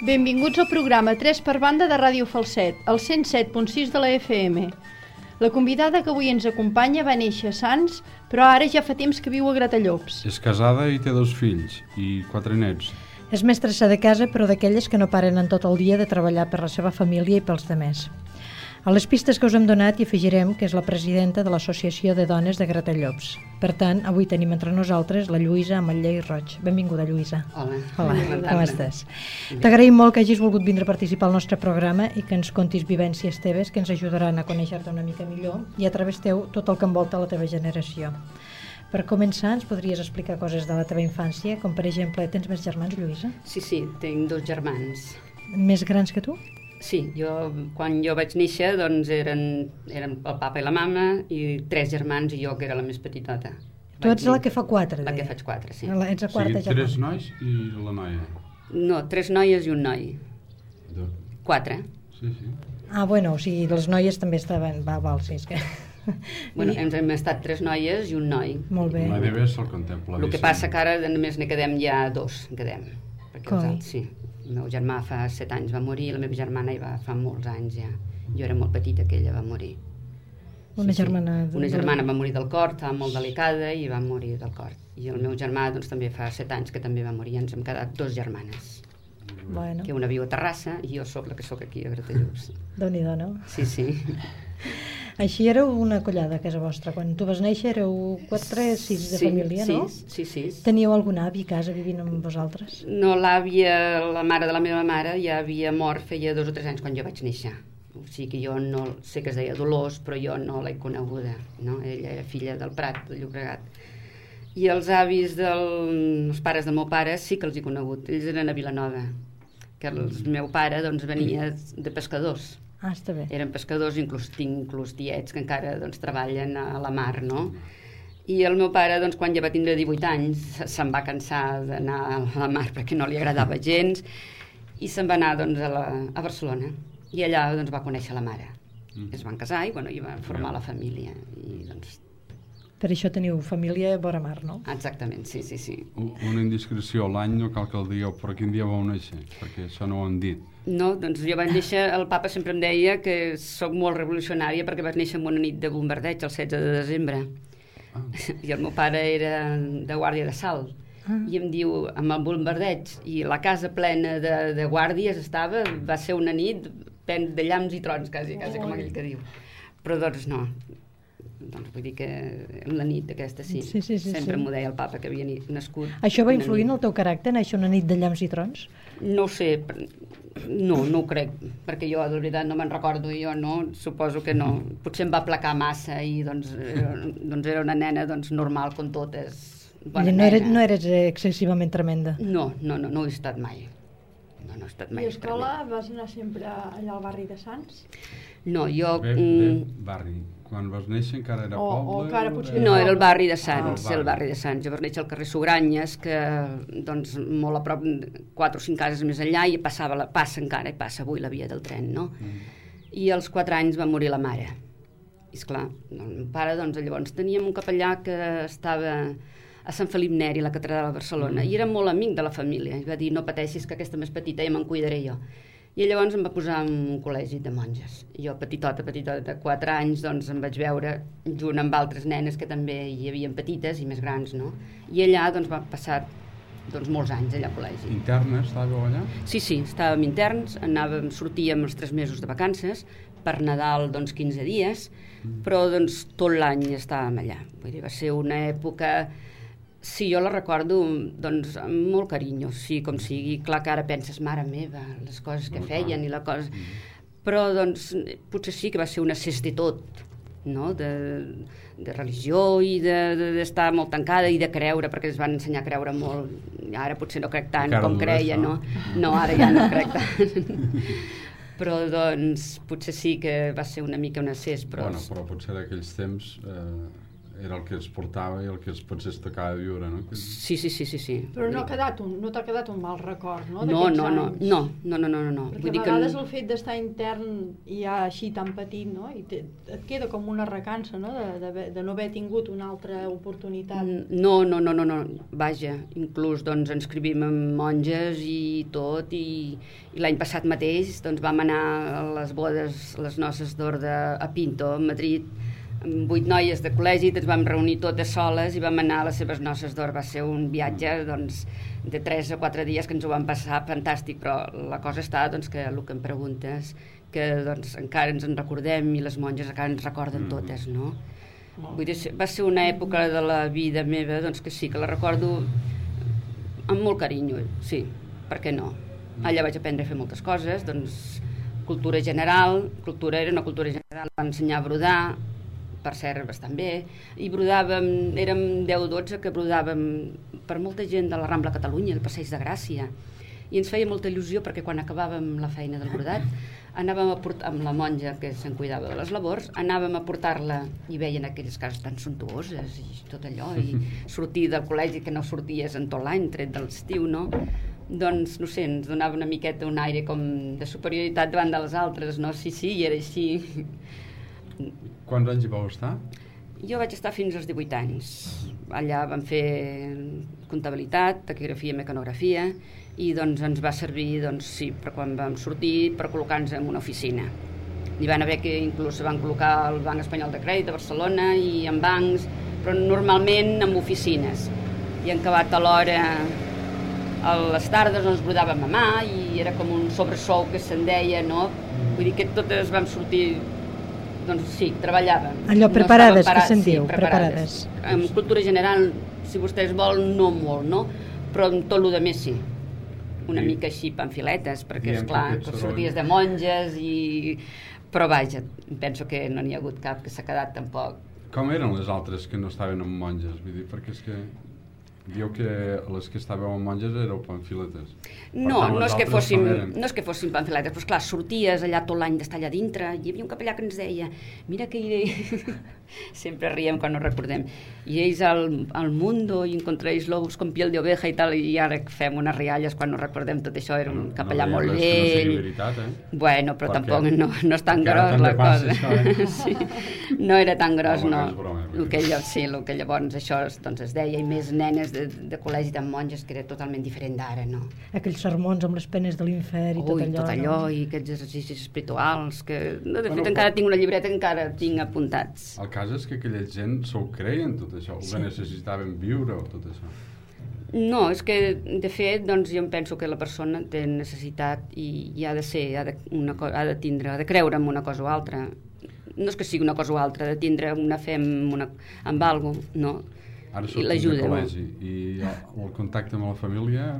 Benvinguts al programa 3 per banda de Ràdio Falset, al 107.6 de la FM. La convidada que avui ens acompanya va néixer a Sants, però ara ja fa temps que viu a Gratallops. És casada i té 2 fills i 4 nets. És mestressa de casa, però d'aquelles que no paren en tot el dia de treballar per la seva família i pels demés. A les pistes que us hem donat hi afegirem que és la presidenta de l'Associació de Dones de Gratallops. Per tant, avui tenim entre nosaltres la Lluïsa Ametller i Roig. Benvinguda, Lluïsa. Hola. Com estàs? T'agraïm molt que hagis volgut vindre a participar al nostre programa i que ens contis vivències teves que ens ajudaran a conèixer-te una mica millor i a través teu tot el que envolta la teva generació. Per començar, ens podries explicar coses de la teva infància, com per exemple, tens més germans, Lluïsa? Sí, tinc 2 germans. Més grans que tu? Sí, quan jo vaig néixer doncs eren el papa i la mama i 3 germans i jo que era la més petitota. Tu ets la que fa 4, La que faig 4, sí. Ets la quarta germana. 3 nois i la noia. No, 3 noies i un noi. 4. Sí. Ah, bueno, o sigui, les noies també estaven... Val, sí, és que... Bueno, hem estat 3 noies i un noi. Molt bé. El noi bebè se'l contempla. El que passa que ara només ne quedem ja 2, perquè Com? els altres, sí. El meu germà fa 7 anys va morir, la meva germana hi va fa molts anys ja. Jo era molt petita que ella va morir. Una germana... Una germana va morir del cor, estava molt delicada i va morir del cor. I el meu germà doncs, també fa 7 anys que també va morir. Ens hem quedat 2 germanes. Bueno. Que una viu a Terrassa i jo sóc la que sóc aquí a Gratallops. Déu-n'hi-do, no? Sí. Així éreu una collada a casa vostra. Quan tu vas néixer éreu 6 de família, no? Sí. Teníeu algun avi a casa vivint amb vosaltres? No, l'àvia, la mare de la meva mare, ja havia mort feia 2 o 3 anys quan jo vaig néixer. O sigui que jo no... Sé que es deia Dolors, però jo no l'he coneguda, no? Ella era filla del Prat, del Llobregat. I els avis els pares del meu pare sí que els he conegut. Ells eren a Vilanova, que el meu pare doncs, venia de pescadors. Ah, està bé. Eren pescadors, tinc tiets que encara doncs, treballen a la mar, no? I el meu pare, doncs, quan ja va tindre 18 anys, se'n va cansar d'anar a la mar perquè no li agradava gens i se'n va anar doncs, a Barcelona. I allà doncs, va conèixer la mare. Es van casar i van formar la família. I, doncs... Per això teniu família a vora mar, no? Exactament, sí. Una indiscreció, l'any no cal que el digueu, però quin dia vau néixer? Perquè això no ho han dit. No, doncs jo vaig néixer, el papa sempre em deia que sóc molt revolucionària perquè vaig néixer en una nit de bombardeig, el 16 de desembre. I el meu pare era de guàrdia de salt. I em diu, amb el bombardeig i la casa plena de guàrdies va ser una nit de llamps i trons, quasi com aquell que diu. Però doncs no. Doncs vull dir que la nit d'aquesta sí. Sempre m'ho deia el papa que havia nascut. Això va influir en el teu caràcter, néixer una nit de llamps i trons? No ho sé, no ho crec, perquè jo de veritat no me'n recordo, jo no, suposo que no. Potser em va aplacar massa i doncs era una nena normal com totes. No eres excessivament tremenda? No ho he estat mai. No he estat mai. I a escola vas anar sempre allà al barri de Sants? No, jo... Barri. Quan vas néixer encara era poble? No, era el barri de Sants, el barri de Sants. Jo vaig néixer al carrer Sugranyes, que doncs molt a prop, 4 o 5 cases més enllà, i passa avui la via del tren, no? I als 4 anys va morir la mare. I esclar, el meu pare, doncs llavors teníem un capellà que estava a Sant Felip Neri, a la catedral de Barcelona, i era molt amic de la família, i va dir, no pateixis que aquesta més petita ja me'n cuidaré jo. I llavors em va posar en un col·legi de monges. I jo, petitota, de 4 anys, doncs em vaig veure junt amb altres nenes que també hi havia petites i més grans, no? I allà doncs va passar molts anys allà al col·legi. Internes estàveu allà? Sí, estàvem interns, sortíem els 3 mesos de vacances, per Nadal 15 dies, però tot l'any estàvem allà. Vull dir, va ser una època... Sí, jo la recordo amb molt carinyo, sí, com sigui. Clar que ara penses, mare meva, les coses que feien i la cosa... Però potser sí que va ser un excés de tot, no? De religió i d'estar molt tancada i de creure, perquè ens van ensenyar a creure molt. Ara potser no crec tant com creia, no? No, ara ja no crec tant. Però potser sí que va ser una mica un excés. Però potser d'aquells temps... era el que es portava i el que es pensés tocar de viure, no? Sí. Però no t'ha quedat un mal record, no? No. Perquè a vegades el fet d'estar intern i ja així tan petit, no? I et queda com una recança, no? De no haver tingut una altra oportunitat. No. Vaja, inclús doncs ens inscrivim amb monges i tot, i l'any passat mateix doncs vam anar a les bodes, les noces d'orde a Pinto, a Madrid, amb 8 noies de col·legi, ens vam reunir totes soles i vam anar a les seves noces d'or. Va ser un viatge doncs, de 3 a 4 dies que ens ho vam passar fantàstic, però la cosa està doncs, que el que em preguntes, que doncs, encara ens en recordem i les monges encara ens recorden totes, no? Vull dir, va ser una època de la vida meva doncs, que sí, que la recordo amb molt carinyo, sí, per què no? Allà vaig aprendre a fer moltes coses, doncs cultura general, era una cultura general, va ensenyar a brodar, per cert, bastant bé, i brodàvem, érem 10-12 que brodàvem per molta gent de la Rambla Catalunya, el Passeig de Gràcia, i ens feia molta il·lusió perquè quan acabàvem la feina del brodat anàvem a portar, amb la monja que se'n cuidava de les labors, anàvem a portar-la i veien aquelles cases tan suntuoses i tot allò, i sortir del col·legi que no sorties en tot l'any, tret de l'estiu, no? Doncs, no sé, ens donava una miqueta un aire com de superioritat davant de les altres, no? Sí, i era així. Quants anys hi vau estar? Jo vaig estar fins als 18 anys. Allà vam fer comptabilitat, taquigrafia, mecanografia, i doncs ens va servir, doncs sí, per quan vam sortir, per col·locar-nos en una oficina. Hi van haver que inclús se van col·locar al Banc Espanyol de Crèdit de Barcelona i en bancs, però normalment en oficines. I en acabat a l'hora, a les tardes ens brodàvem a mà i era com un sobresou que se'n deia, no? Vull dir que totes vam sortir, doncs sí, treballàvem. Allò preparades, que se'n diu, preparades. En cultura general, si vostès volen, no molt, no? Però en tot el més sí. Una mica així pamfiletes, perquè esclar, sorties de monges i... Però vaja, penso que no n'hi ha hagut cap que s'ha quedat tampoc. Com eren les altres que no estaven amb monges? Vull dir, perquè és que... Diu que les que estàveu amb monges éreu pamfiletes. No és que fossin pamfiletes, però esclar, sorties allà tot l'any d'estar allà dintre, hi havia un capellà que ens deia, mira que sempre riem quan ho recordem, i ells al mundo i encontréis lobos con piel de oveja i tal, i ara fem unes rialles quan ho recordem tot això, era un capellà molt vell. No sigui veritat, Bueno, però tampoc no és tan gros la cosa. Sí. No era tan gros, no. El que llavors això doncs es deia, i més nenes de col·legi de monges, que era totalment diferent d'ara, no? Aquells sermons amb les penes de l'infern i tot allò. Tot allò, i aquests exercicis espirituals, que de fet encara tinc una llibreta que encara tinc apuntats. El cas és que aquella gent s'ho creien tot això, o que necessitaven viure o tot això. No, és que de fet doncs jo em penso que la persona té necessitat i ha de ser, ha de creure en una cosa o altra. No és que sigui una cosa o altra, ha de tindre una fe en algo, no? Ara sortim de col·legi i el contacte amb la família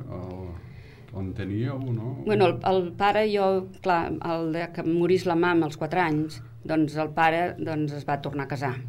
on teníeu, no? Bueno, el pare, jo, clar, el de que morís la mama als 4 anys, doncs el pare es va tornar a casar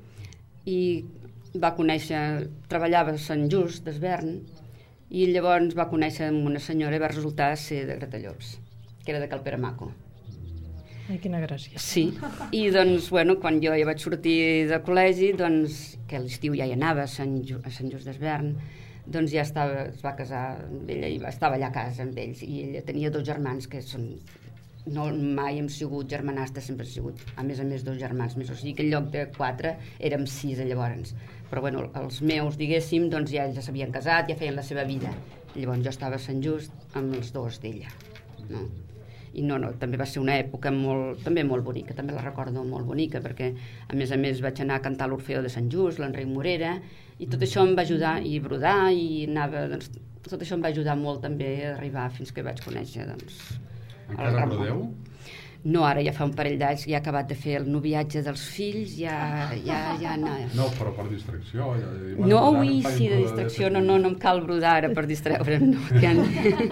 i va conèixer, treballava a Sant Just d'Esvern, i llavors va conèixer una senyora i va resultar ser de Gratallops, que era de Calperamaco. Ai, quina gràcia. Sí, i doncs, bueno, quan jo ja vaig sortir de col·legi, doncs, que a l'estiu ja hi anava a Sant Just d'Esvern, doncs ja es va casar amb ella i estava allà a casa amb ells, i ella tenia 2 germans que són... No, mai hem sigut germanastes, sempre hem sigut, a més 2 germans més, o sigui que en lloc de 4 érem 6 llavors, però bueno, els meus, diguéssim, doncs ja s'havien casat, ja feien la seva vida, llavors jo estava a Sant Just amb els 2 d'ella, no? I no, també va ser una època també molt bonica, també la recordo molt bonica, perquè a més vaig anar a cantar l'Orfeó de Sant Just, l'Enric Morera, i tot això em va ajudar, i brodar, i anava, doncs, tot això em va ajudar molt també a arribar fins que vaig conèixer, doncs, encara brodeu? No, ara ja fa un parell d'anys, ja he acabat de fer el noviatge dels fills, ja no. No, però per distracció. No, sí, de distracció, no em cal brodar ara per distreure'm, no.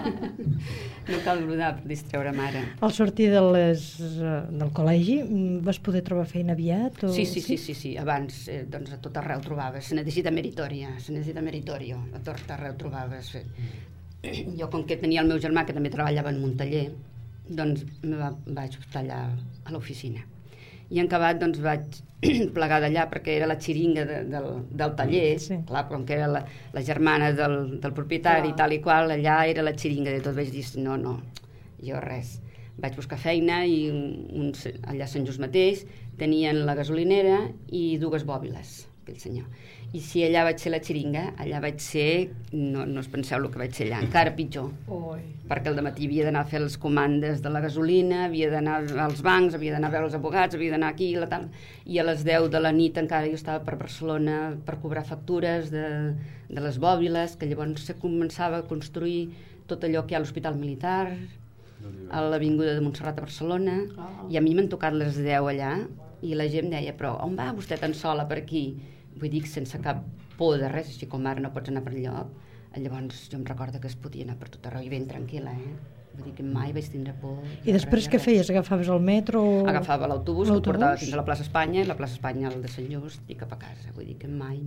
No cal brodar per distreure'm ara. Al sortir del col·legi vas poder trobar feina aviat? Sí, abans doncs a tot arreu trobaves, se necessita meritorio, a tot arreu trobaves. Jo, com que tenia el meu germà que també treballava en un taller, doncs vaig estar allà a l'oficina. I en acabat doncs vaig plegar d'allà perquè era la xiringa del taller, clar, com que era la germana del propietari, tal i qual, allà era la xiringa de tot. Vaig dir, no, jo res. Vaig buscar feina i allà a Sant Just mateix tenien la gasolinera i 2 bòbiles, aquell senyor. I si allà vaig ser la xiringa, allà vaig ser, no us penseu el que vaig ser allà, encara pitjor. Perquè al dematí havia d'anar a fer les comandes de la gasolina, havia d'anar als bancs, havia d'anar a veure els advocats, havia d'anar aquí, i a les 10 de la nit encara jo estava per Barcelona per cobrar factures de les bòbiles, que llavors se començava a construir tot allò que hi ha a l'Hospital Militar, a l'Avinguda de Montserrat a Barcelona, i a mi m'han tocat les 10 allà, i la gent deia, però on va vostè tan sola per aquí? Vull dir, sense cap por de res, així com ara no pots anar per enlloc. Llavors jo em recordo que es podia anar per tot arreu i ben tranquil·la, Vull dir que mai vaig tindre por. I després què feies? Agafaves el metro? Agafava l'autobús, que portava fins a la plaça Espanya, i la plaça Espanya al de Sant Just, i cap a casa. Vull dir que mai.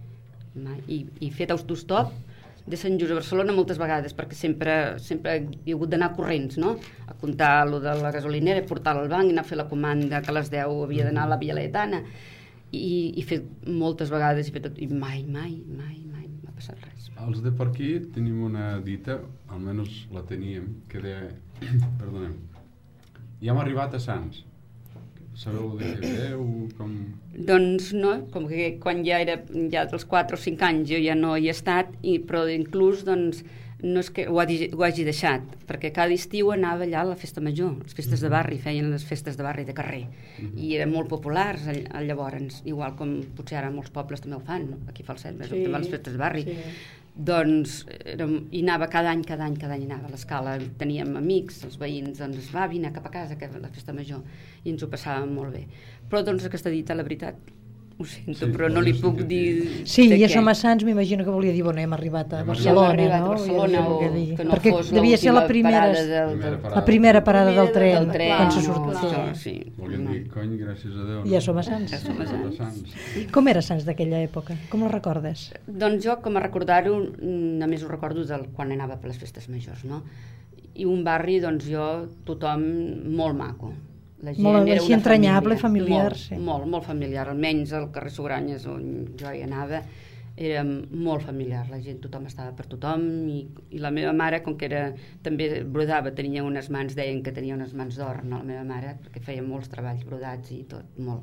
I fet autostop de Sant Just a Barcelona moltes vegades, perquè sempre he hagut d'anar corrents, no? A comptar lo de la gasolinera, portar-la al banc i anar a fer la comanda, que a les 10 havia d'anar a la Via Laietana. I fet moltes vegades i mai m'ha passat res. Els de per aquí tenim una dita, almenys la teníem, que deia, perdonem, ja hem arribat a Sants. Sabeu de què veu? Doncs no, com que quan ja dels 4 o 5 anys jo ja no hi he estat, però inclús doncs no és que ho hagi deixat, perquè cada estiu anava allà a la festa major, les festes de barri, feien les festes de barri de carrer, i eren molt populars llavors, igual com potser ara molts pobles també ho fan, aquí a Falset, també les festes de barri. Doncs hi anava cada any anava a l'escala, teníem amics, els veïns, doncs va, vine cap a casa, que la festa major, i ens ho passàvem molt bé. Però doncs aquesta dita, la veritat, ho sento, però no li puc dir... Sí, ja som a Sants, m'imagino que volia dir, bueno, hem arribat a Barcelona, no? Que no fos l'última parada la primera parada del tren, quan se surt. Volien dir, cony, gràcies a Déu. Ja som a Sants. Com era Sants d'aquella època? Com la recordes? Doncs jo, com a recordar-ho, només ho recordo quan anava per les festes majors, no? I un barri, doncs jo, tothom molt maco. La gent molt era així entranyable, familiar. Molt familiar, almenys al carrer Sugranyes on jo hi anava era molt familiar, la gent, tothom estava per tothom, i la meva mare, com que també brodava, tenia unes mans, deien que tenia unes mans d'or, no, la meva mare, perquè feia molts treballs brodats i tot, molt.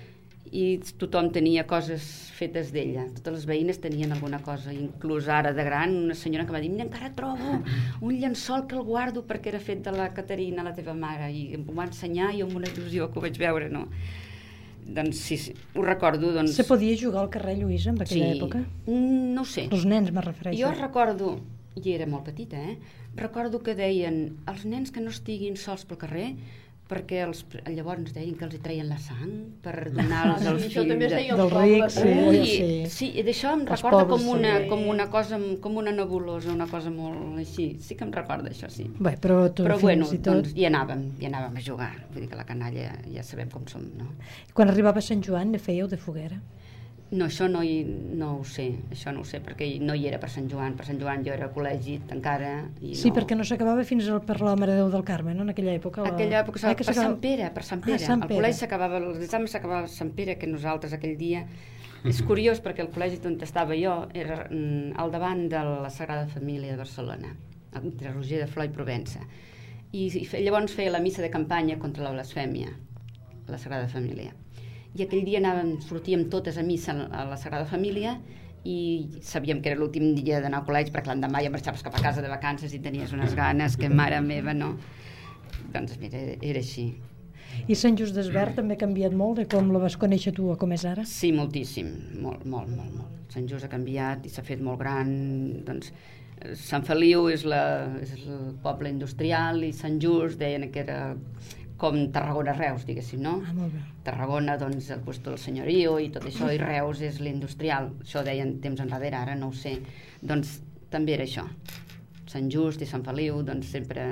I tothom tenia coses fetes d'ella, totes les veïnes tenien alguna cosa, inclús ara de gran, una senyora que va dir, mira, encara trobo un llençol que el guardo perquè era fet de la Caterina, la teva mare, i em va ensenyar i amb una il·lusió que ho vaig veure, no? Doncs sí, ho recordo. Doncs... Se podia jugar al carrer, Lluïsa, en aquella època? No ho sé. Els nens, me refereixo. Jo recordo, i era molt petita, recordo que deien, els nens que no estiguin sols pel carrer, perquè llavors deien que els hi treien la sang per donar-los als fills dels rics. Sí, i d'això em recorda com una cosa, com una nebulosa, una cosa molt així. Sí que em recorda això, sí. Bé, però bueno, doncs hi anàvem a jugar. Vull dir que la canalla ja sabem com som, no? Quan arribava a Sant Joan, ne fèieu de foguera? No, això no ho sé, perquè no hi era per Sant Joan jo era al col·legi encara. Sí, perquè no s'acabava fins per la Mare de Déu del Carme, no?, en aquella època. Aquella època per Sant Pere. El col·legi s'acabava, l'examen s'acabava a Sant Pere, que nosaltres aquell dia... És curiós perquè el col·legi on estava jo era al davant de la Sagrada Família de Barcelona, entre Roger de Flor i Provença. I llavors feia la missa de campanya contra la blasfèmia, la Sagrada Família. I aquell dia sortíem totes a missa a la Sagrada Família i sabíem que era l'últim dia d'anar al col·legi perquè l'endemà ja marxaves cap a casa de vacances i tenies unes ganes que mare meva, no? Doncs mira, era així. I Sant Just Desvern també ha canviat molt de com la vas conèixer tu a com és ara? Sí, moltíssim, molt. Sant Just ha canviat i s'ha fet molt gran, doncs Sant Feliu és el poble industrial i Sant Just deien que era com Tarragona-Reus, diguéssim, no? Molt bé. Tarragona, doncs, el puesto del senyorio i tot això, i Reus és l'industrial. Això deien temps enrere, ara no ho sé. Doncs també era això. Sant Just i Sant Feliu, doncs sempre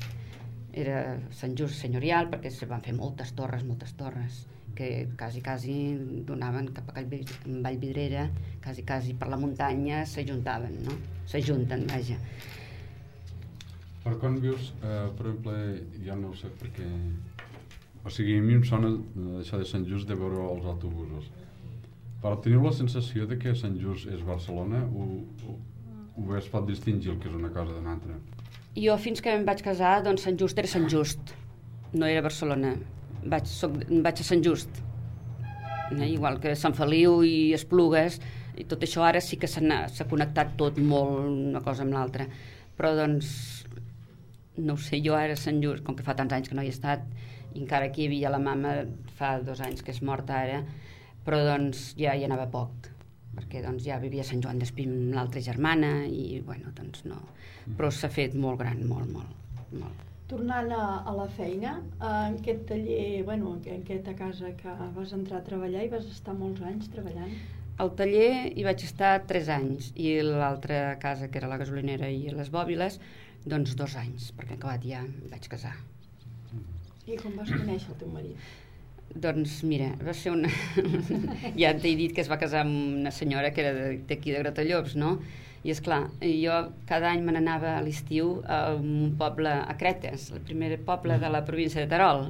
era Sant Just senyorial, perquè se van fer moltes torres, que quasi donaven cap a Vallvidrera, quasi per la muntanya s'ajuntaven, no? S'ajunten, vaja. Per quan vius, per exemple, jo no ho sé perquè O sigui, a mi em sona això de Sant Just de veure els autobusos. Però teniu la sensació de que Sant Just és Barcelona o es pot distingir el que és una cosa d'una altra? Jo fins que em vaig casar, doncs Sant Just era Sant Just, no era Barcelona. Vaig a Sant Just, igual que Sant Feliu i Esplugues, i tot això ara sí que s'ha connectat tot molt una cosa amb l'altra. Però doncs, no ho sé, jo ara a Sant Just, com que fa tants anys que no hi he estat, i encara aquí hi havia la mama, fa 2 anys que és morta ara, però doncs ja hi anava poc, perquè doncs ja vivia a Sant Joan d'Espí amb l'altra germana i bueno, doncs no, però s'ha fet molt gran, molt. Tornant a la feina, en aquest taller, bueno, en aquesta casa que vas entrar a treballar i vas estar molts anys treballant? Al taller hi vaig estar 3 anys i l'altra casa, que era la gasolinera i les bòbiles, doncs 2 anys, perquè acabat ja em vaig casar. I com vas conèixer el teu marit? Doncs mira, va ser una... ja t'he dit que es va casar amb una senyora que era d'aquí de Gratallops, no? I esclar, jo cada any me n'anava a l'estiu a un poble, a Cretes, el primer poble de la província de Terol.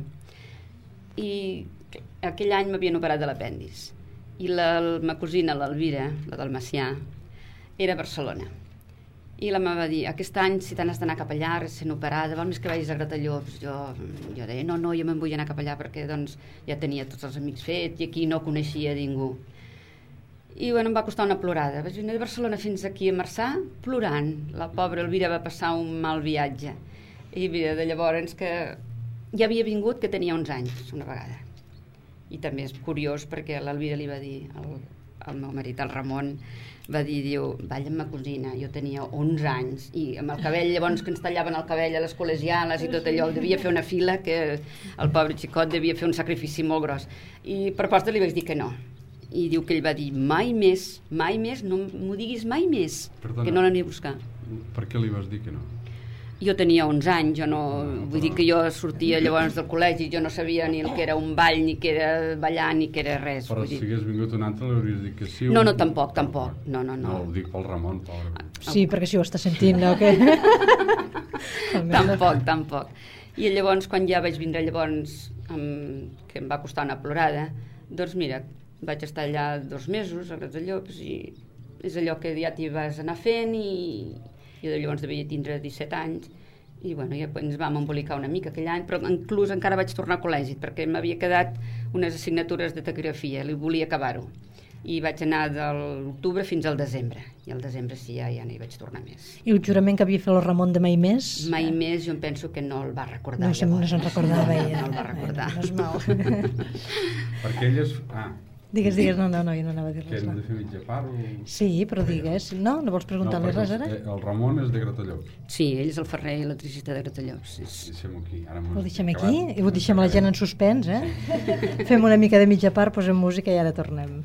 I aquell any m'havien operat de l'apèndix. I ma cosina, l'Elvira, la del Macià, era a Barcelona. I la meva va dir, aquest any si t'has d'anar cap allà recent operada, val més que vagis a Gratallops. Jo deia, no, jo me'n vull anar cap allà perquè doncs, ja tenia tots els amics fets i aquí no coneixia ningú. I bueno, em va costar una plorada. Vaig venir de Barcelona fins aquí a Marçà plorant. La pobra Elvira va passar un mal viatge. I mira, de llavors que ja havia vingut, que tenia 11 anys una vegada. I també és curiós perquè l'Elvira li va dir al meu marit, el Ramon, va dir, diu, balla amb ma cosina, jo tenia 11 anys i amb el cabell, llavors que ens tallaven el cabell a les col·legiales i tot allò, devia fer una fila que el pobre xicot devia fer un sacrifici molt gros. I per posta li vaig dir que no. I diu que ell va dir, mai més, no m'ho diguis mai més. Perdona, que no l'aniré a buscar. Per què li vas dir que no? Jo tenia 11 anys, jo no... Vull dir que jo sortia llavors del col·legi, jo no sabia ni el que era un ball, ni que era ballar, ni que era res. Però si hagués vingut un altre l'hauries dit que sí? No, tampoc. No. No, ho dic pel Ramon, pobre. Sí, perquè si ho està sentint, no? Que... Tampoc. I llavors, quan ja vaig vindre llavors, que em va costar una plorada, doncs mira, vaig estar allà 2 mesos a Gratallops i és allò que ja t'hi vas anar fent i jo llavors devia tindre 17 anys i bueno, ja ens vam embolicar una mica aquell any, però inclús encara vaig tornar a col·legi perquè m'havia quedat unes assignatures de taquigrafia, li volia acabar-ho i vaig anar de l'octubre fins al desembre i al desembre sí, ja no hi vaig tornar més. I el jurament que havia fet el Ramon de mai més? Mai més, jo em penso que no el va recordar. No se'n recordava ella. No el va recordar. No és mal. Perquè ell és... Digues, no, jo no anava a dir res. Que hem de fer mitja part o... Sí, però digues, no vols preguntar-li res ara? El Ramon és de Gratallops. Sí, ell és el ferrer i electricista de Gratallops. Deixem-ho aquí. Ho deixem aquí i ho deixem la gent en suspens, Fem una mica de mitja part, posem música i ara tornem.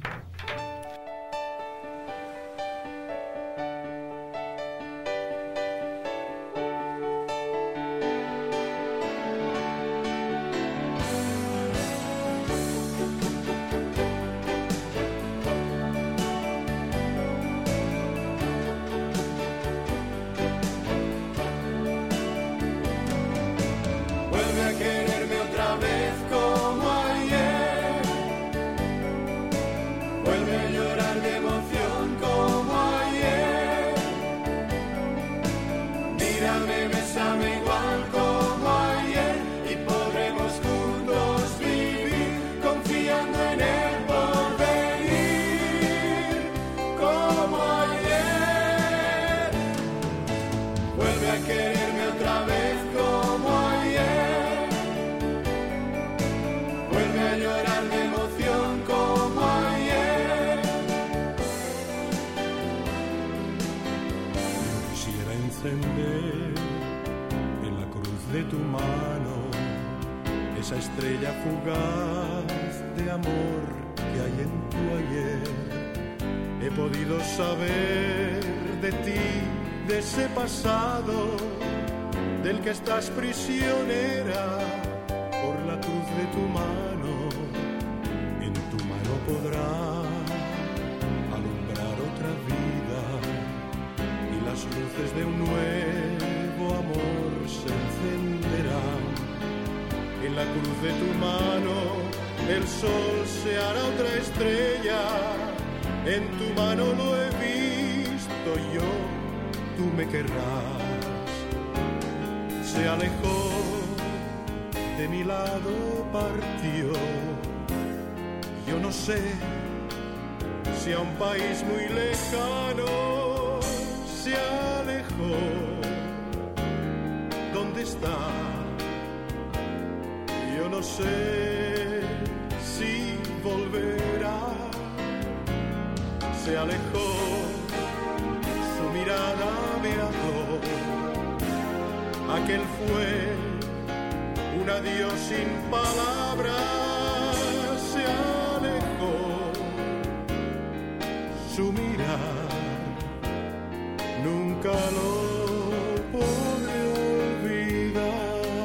Esa estrella fugaz de amor que hay en tu ayer. He podido saber de ti, de ese pasado del que estás prisionera por la cruz de tu mano. En tu mano podrá alumbrar otra vida y las luces de un nuevo amor se encenderán. en la cruz de tu mano el sol se hará otra estrella, en tu mano lo he visto yo, tú me querrás. Se alejó, de mi lado partió, yo no sé si a un país muy lejano se alejó. ¿Dónde está? Yo no sé si volverá. Se alejó, su mirada me habló. Aquel fue un adiós sin palabras. Se alejó, su mirar nunca lo podré olvidar.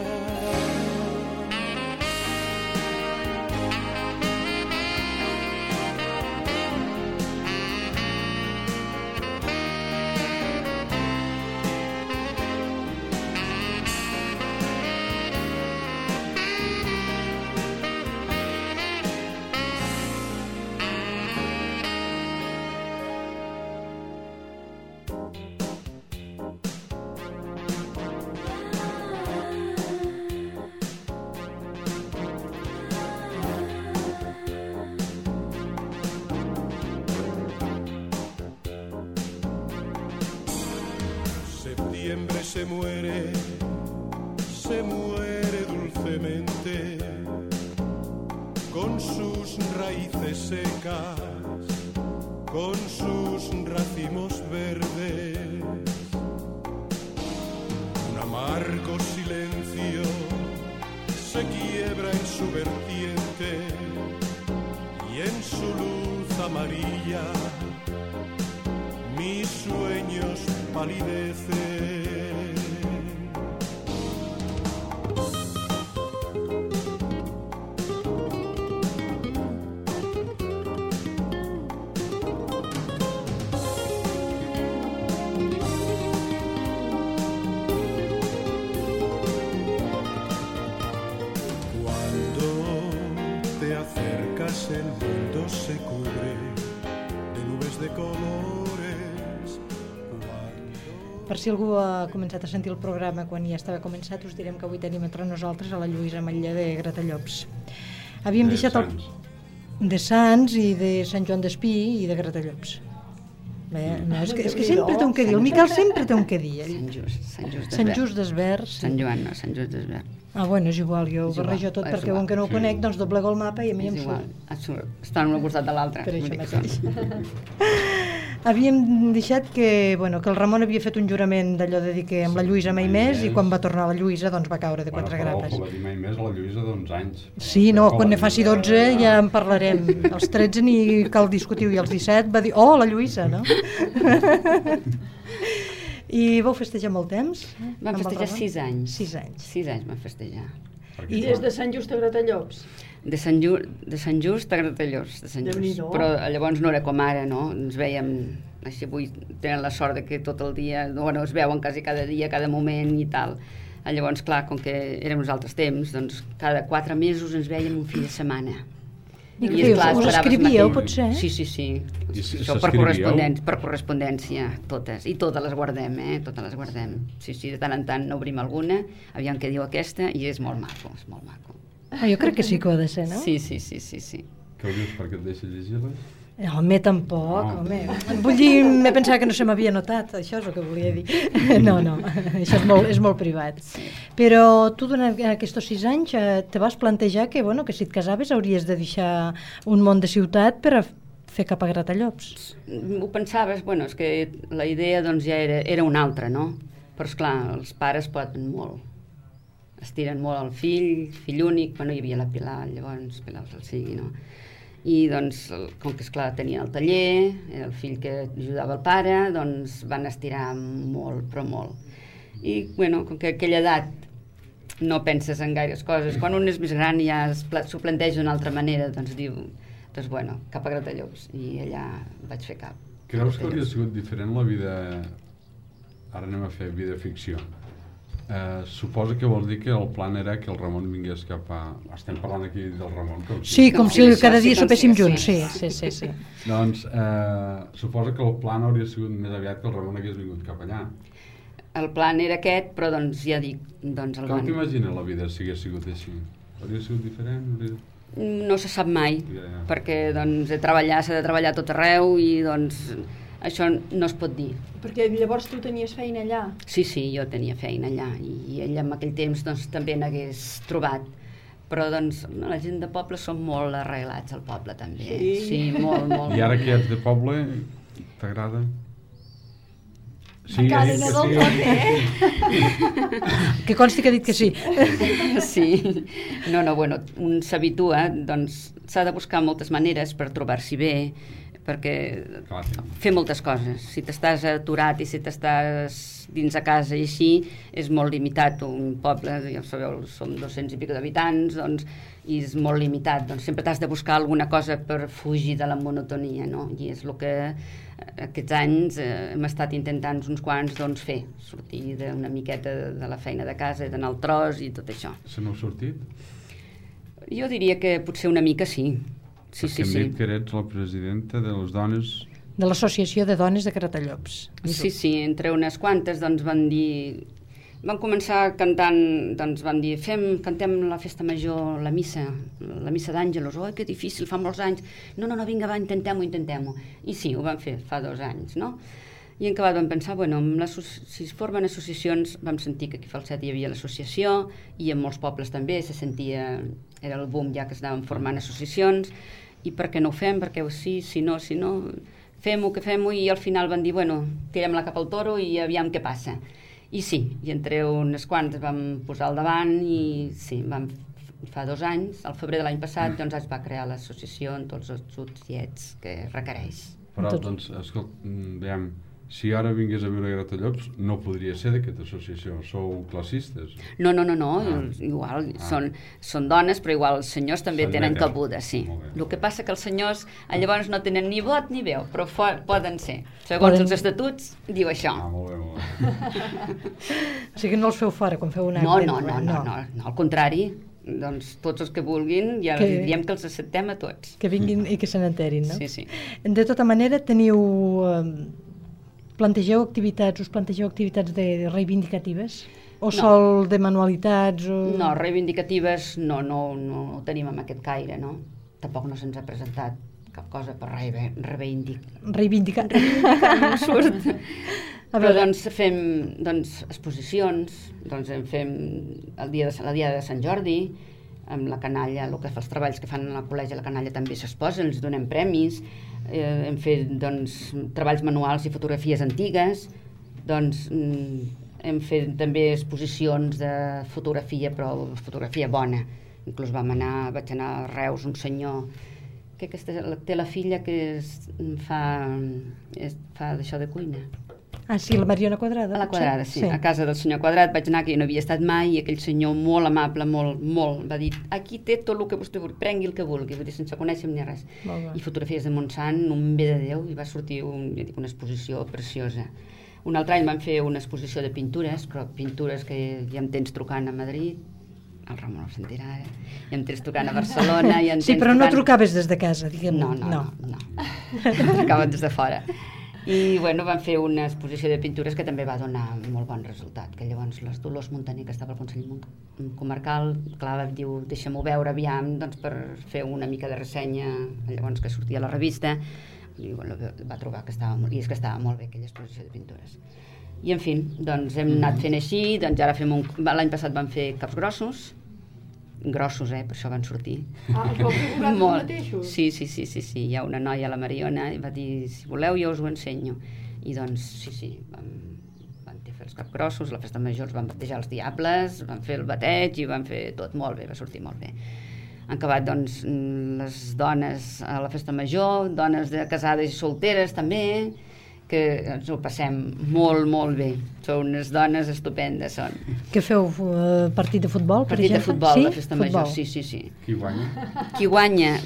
Septiembre se muere dulcemente, con sus raíces secas, con sus racimos verdes. Un amargo silencio se quiebra en su vertiente y en su luz amarilla mis sueños palidecen. Cuando te acercas el mundo se cubre de nubes de colores. Per si algú ha començat a sentir el programa quan ja estava començat, us direm que avui tenim entre nosaltres a la Lluïsa Ametller de Gratallops. Havíem deixat de Sants i de Sant Joan d'Espí i de Gratallops. Bé, no, és que sempre té un que dir, el Miquel sempre té un que dir. Sant Just d'Esvern. Sant Joan, no, Sant Just d'Esvern. Ah, bueno, és igual, jo ho barrejo tot perquè un que no ho conec, doncs doblego el mapa i a mi em surt. És igual, estan un al costat de l'altre. Per això mateix. Havíem deixat que el Ramon havia fet un jurament d'allò de dir que amb la Lluïsa mai més, i quan va tornar la Lluïsa doncs va caure de 4 grapes. Bueno, mai més a la Lluïsa d'11 anys. Sí, no, quan ne faci 12 ja en parlarem. Els 13 ni cal discutir, i els 17 va dir, oh, la Lluïsa, no? I vau festejar molt temps? Vam festejar 6 anys. 6 anys. 6 anys vam festejar. I des de Sant Just a Gratallops? De Sant Just a Gratallops, de Sant Just. Però llavors no era com ara, no? Ens veiem, així avui tenen la sort de que tot el dia, bueno, es veuen quasi cada dia, cada moment i tal. Llavors, clar, com que érem uns altres temps, doncs cada 4 mesos ens veiem un fi de setmana. I què dius, us escrivíeu, potser? Sí. Això per correspondència, totes. I totes les guardem, totes les guardem. Sí, de tant en tant n'obrim alguna, aviam què diu aquesta, i és molt maco, és molt maco. Jo crec que sí que ho ha de ser, no? Sí. Què ho dius, perquè et deixa llegir-les? Home, tampoc, home. Vull dir, m'he pensat que no se m'havia notat, això és el que volia dir. No, això és molt privat. Però tu, durant aquests 6 anys, te vas plantejar que si et casaves hauries de deixar un món de ciutat per a fer cap a Gratallops. Ho pensaves, és que la idea doncs ja era una altra, no? Però esclar, els pares poden molt. Estiren molt el fill únic, hi havia la Pilar, llavors, Pilar el sigui, no? I doncs, com que esclar tenia el taller, era el fill que ajudava el pare, doncs van estirar molt, però molt. I, com que a aquella edat no penses en gaires coses, quan un és més gran ja s'ho planteja d'una altra manera, doncs diu, cap a Gratallops, i allà vaig fer cap. Creus que hauria sigut diferent la vida, ara anem a fer vida ficció, Suposa que vol dir que el plan era que el Ramon vingués cap a... Estem parlant aquí del Ramon. Sí, com si cada dia sopéssim junts, sí. sí. Doncs suposa que el plan hauria sigut més aviat que el Ramon hagués vingut cap allà. El plan era aquest, però doncs ja dic... Doncs Com t'imagina la vida si hagués sigut així? Hauria sigut diferent? No se sap mai, perquè doncs, s'ha de treballar a tot arreu i doncs això no es pot dir. Perquè llavors tu tenies feina allà? Sí, jo tenia feina allà i ell en aquell temps doncs, també n'hagués trobat. Però doncs la gent de poble són molt arreglats al poble també. Sí, molt. I ara que ets de poble, t'agrada? Sí, encara no del tot, Que consti que ha dit que sí. Sí. No, bueno, un s'habitua, doncs s'ha de buscar moltes maneres per trobar-s'hi bé, perquè fer moltes coses. Si t'estàs aturat i si t'estàs dins a casa i així, és molt limitat. Un poble, ja sabeu, som 200 i pico d'habitants, doncs, i és molt limitat. Doncs sempre t'has de buscar alguna cosa per fugir de la monotonia, no? I és el que aquests anys hem estat intentant uns quants doncs, fer, sortir d'una miqueta de la feina de casa, d'anar al tros i tot això. Se n'heu sortit? Jo diria que potser una mica sí. Sí. Hem dit que eres la presidenta de les dones... De l'Associació de Dones de Gratallops. Sí, entre unes quantes doncs van dir... Van començar cantant, doncs van dir, cantem la festa major, la missa d'Àngelos. Oi, que difícil, fa molts anys. No, vinga, va, intentem-ho. I sí, ho vam fer fa 2 anys, no? I en acabat vam pensar, bueno, si es formen associacions, vam sentir que aquí a Falset hi havia l'associació i en molts pobles també se sentia, era el boom ja que es anaven formant associacions, i per què no ho fem? Perquè sí, si no, fem-ho, i al final van dir, bueno, tirem-la cap al toro i aviam què passa. I sí, i entre unes quantes vam posar al davant i sí, fa 2 anys, al febrer de l'any passat, doncs es va crear l'associació amb tots els subsiets que requereix. Però, doncs, escolta, veiem, si ara vingués a viure a Gratallops, no podria ser d'aquesta associació. Sou classistes? No, igual, són dones, però igual els senyors també tenen cabuda, sí. El que passa que els senyors llavors no tenen ni vot ni veu, però poden ser. Segons els estatuts, diu això. Molt bé. O sigui que no els feu fora quan feu un acte? No, al contrari. Doncs tots els que vulguin, ja diem que els acceptem a tots. Que vinguin i que se n'enterin, no? Sí. De tota manera, plantegeu activitats reivindicatives? O sol de manualitats? No, reivindicatives no ho tenim amb aquest caire, no? Tampoc no se'ns ha presentat cap cosa per reivindicar. No surt. Però doncs fem exposicions, doncs fem la dia de Sant Jordi, amb la canalla, el que fa els treballs que fan al col·legi, la canalla també s'exposen, els donem premis, hem fet treballs manuals i fotografies antigues, doncs hem fet també exposicions de fotografia, però fotografia bona. Inclús vaig anar a Reus, un senyor que té la filla que fa d'això de cuina. Ah, sí, la Mariona Quadrada. La Quadrada, sí. A casa del senyor Quadrat vaig anar, que jo no havia estat mai, i aquell senyor molt amable, molt, va dir, aquí té tot el que vostè vulgui, prengui el que vulgui, vull dir, sense conèixer-me ni res. I fotografies de Montsant, un bé de Déu, i va sortir una exposició preciosa. Un altre any vam fer una exposició de pintures, però pintures que ja em tens trucant a Madrid, el Ramon ho sentirà, ja em tens trucant a Barcelona... Sí, però no trucaves des de casa, diguem. No. Trucaven des de fora. I bueno, van fer una exposició de pintures que també va donar molt bon resultat, que llavors les Dolors Montaner, que estava al Consell Comarcal, clar, diu, deixa'm-ho veure aviam, doncs per fer una mica de ressenya, llavors que sortia a la revista, i bueno, va trobar que estava molt bé aquella exposició de pintures. I en fi, doncs hem anat fent així, doncs ara l'any passat vam fer caps grossos, per això van sortir. Ah, els vau procurar els mateixos? Sí, hi ha una noia, la Mariona, i va dir, si voleu jo us ho ensenyo. I doncs, sí, van fer els capgrossos, la festa major van batejar els diables, van fer el bateig i van fer tot molt bé, va sortir molt bé. Han acabat, doncs, les dones a la festa major, dones de casades i solteres també, que ens ho passem molt, molt bé. Són unes dones estupendes, són. Que feu partit de futbol, per exemple? Partit de futbol, la festa major, sí. Qui guanya? Qui guanya?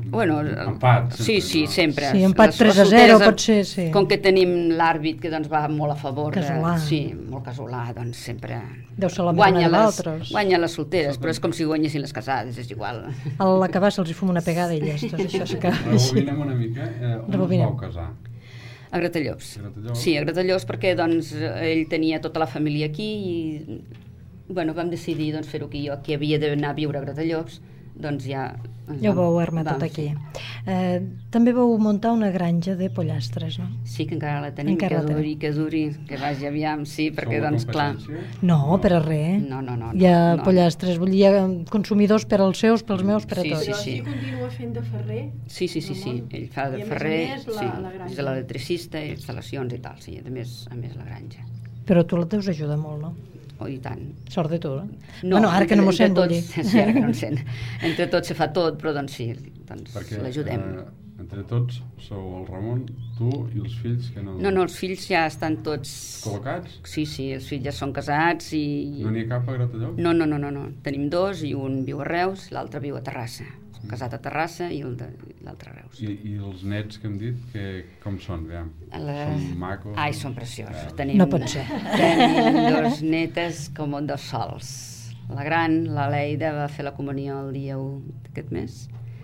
Bueno, empat, sí, sempre. Sí, empat 3-0 pot ser, sí. Com que tenim l'àrbit que doncs, va molt a favor. Casolà. Sí, molt casolà, doncs sempre Deu ser la més de l'altres. Guanya les solteres, però és com si guanyessin les casades, és igual. A l'acabar se'ls hi fuma una pegada i llestos, això s'acaba així. Rebobinem una mica, on us vau casar? A Gratallops. Gratallops. Sí, a Gratallops perquè doncs, ell tenia tota la família aquí i bueno, vam decidir doncs, fer-ho aquí. Jo que havia d'anar a viure a Gratallops, doncs ja ho vau armar tot aquí. També vau muntar una granja de pollastres, no? Sí, que encara la tenim, Encara que duri, que vagi aviam, sí, perquè doncs clar... No, per a res. No. Hi ha pollastres, vull dir, hi ha consumidors per als seus, pels meus, per a tots. Però sí continua fent de ferrer? Sí, ell fa de ferrer, és de l'electricista, instal·lacions i tal, sí, a més la granja. Però tu la deus ajudar molt, no? Oh, i tant. Sort de tu, no? No, bueno, ara que no m'ho sent, vull dir. Sí, ara que no em sent. Entre tots se fa tot, però doncs sí, doncs l'ajudem. Entre tots sou el Ramon, tu i els fills que no... No, els fills ja estan tots... Col·locats? Sí, els fills ja són casats i... No n'hi ha cap a Gratallops? No. Tenim dos i un viu a Reus i l'altre viu a Terrassa. Casat a Terrassa i l'altre a Reus. I els nets que hem dit, com són? Són macos? Ai, són preciosos. No pot ser. Tenim dos netes com dos sols. La gran, la Leida, va fer la comunió el dia 1 d'aquest mes.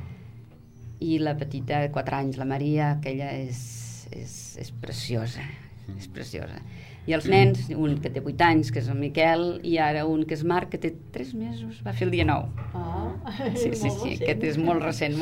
I la petita, de 4 anys, la Maria, aquella és preciosa. És preciosa. I els nens, un que té 8 anys, que és el Miquel, i ara un que és Marc, que té 3 mesos, va fer el dia 9. Sí, aquest és molt recent.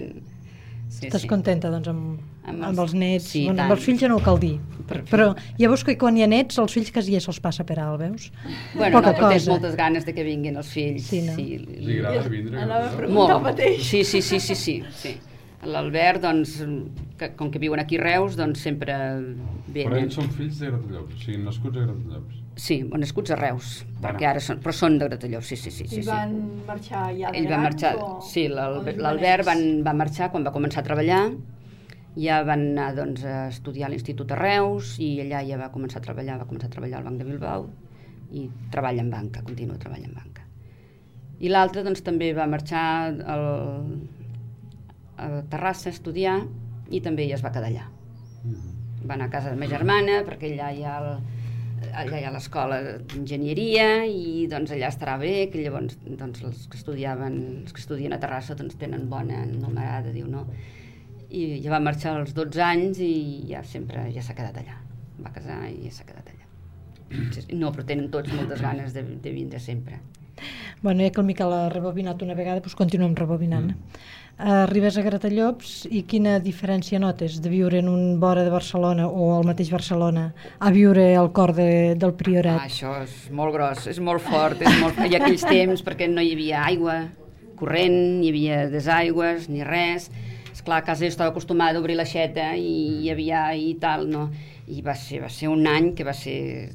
Estàs contenta, doncs, amb els nets? Sí, amb els fills ja no ho cal dir. Però ja veus que quan hi ha nets, els fills quasi ja se'ls passa per alt, veus? Bueno, però tens moltes ganes de que vinguin els fills. Sí, no? Li agrada vindre? Anava a preguntar el mateix. Sí. L'Albert, doncs, com que viuen aquí a Reus, doncs sempre venen. Però ells són fills de Gratallops, o sigui, nascuts a Gratallops. Sí, nascuts a Reus, perquè ara però són de Gratallops, sí. I van marxar ja de Ell va marxar, sí, l'Albert va marxar quan va començar a treballar, ja van anar doncs, a estudiar a l'Institut a Reus i allà ja va començar a treballar al Banc de Bilbao i treballa en banca, continua treballant en banca. I l'altre doncs també va marxar a Terrassa a estudiar i també ja es va quedar allà. Va anar a casa de ma germana perquè allà hi ha l'escola d'enginyeria i doncs allà estarà bé, que llavors doncs, els que estudien a Terrassa doncs, tenen bona numerada, diu, no? I ja va marxar als 12 anys i ja s'ha quedat allà. Va casar i ja s'ha quedat allà. No, però tenen tots moltes ganes de vindre sempre. Bueno, ja que el Miquel ha rebobinat una vegada, doncs continuem rebobinant. Arribes a Gratallops i quina diferència notes de viure en un vora de Barcelona o al mateix Barcelona a viure al cor del Priorat? Això és molt gros, és molt fort, Hi ha aquells temps perquè no hi havia aigua corrent, ni hi havia desaigües ni res. Esclar, a casa jo estava acostumada a obrir l'aixeta i hi havia i tal, no? I va ser un any que va ser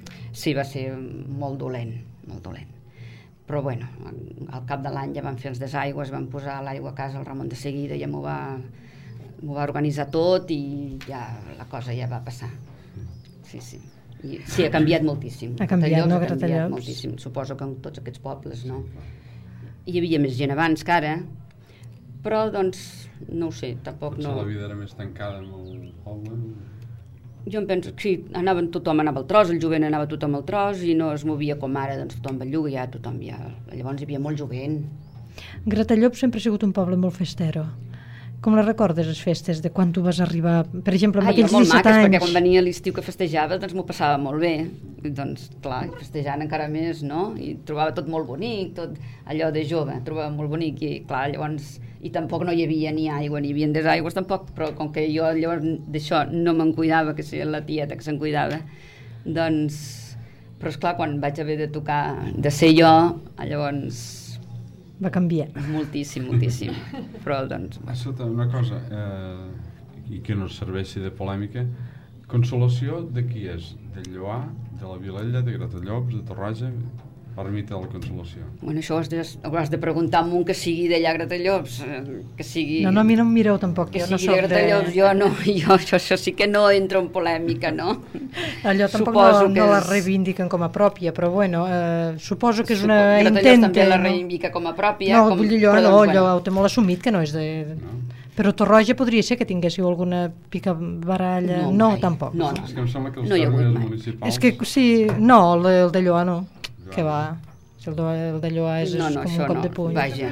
molt dolent. Però bueno, al cap de l'any ja van fer els desaigües, van posar l'aigua a casa al Ramon de seguida, ja m'ho va organitzar tot i ja la cosa ja va passar. Sí. Sí, ha canviat moltíssim. Ha canviat, no, Gratallops? Ha canviat Gratallops. moltíssim, suposo que en tots aquests pobles, no? Hi havia més gent abans que ara, però doncs, no ho sé, tampoc no... Potser la vida era més tancada en el poble... Jo em penso que sí, tothom anava al tros, el jovent anava tothom al tros i no es movia com ara, doncs tothom belluga, llavors hi havia molt jovent. Gratallops sempre ha sigut un poble molt festero. Com les recordes, les festes, de quan tu vas arribar, per exemple, amb aquells 17 anys? Perquè quan venia l'estiu que festejava, doncs m'ho passava molt bé. I, doncs, clar, festejant encara més, no? I trobava tot molt bonic, tot allò de jove, trobava molt bonic i, clar, llavors... I tampoc no hi havia ni aigua, ni hi havia desaigües tampoc, però com que jo llavors d'això no me'n cuidava, que era la tieta que se'n cuidava, doncs... Però esclar, quan vaig haver de tocar, de ser jo, llavors... Va canviar. Moltíssim. Però, doncs... Escolta, una cosa, i que no serveixi de polèmica, Consolació de qui és? De Lloar, de la Vilella, de Gratallops, de Torroja? l'ermita de la Consolació. Bueno, això ho has de preguntar a un que sigui d'allà a Gratallops, que sigui... No, a mi no em mireu tampoc, que jo no sigui soc de Gratallops, jo no, això sí que no entro en polèmica, no? Allò tampoc no la reivindiquen com a pròpia, però bueno, suposo que és una intenta... Gratallops també la reivindica com a pròpia. No, vull dir, allò ho té molt assumit, que no és de... Però Torroja podria ser que tinguéssiu alguna picabaralla... No, tampoc. No. És que em sembla que els termes municipals... És que sí, no, el de Lloar no, que va... El de Lloar és com un cop de puny. Vaja.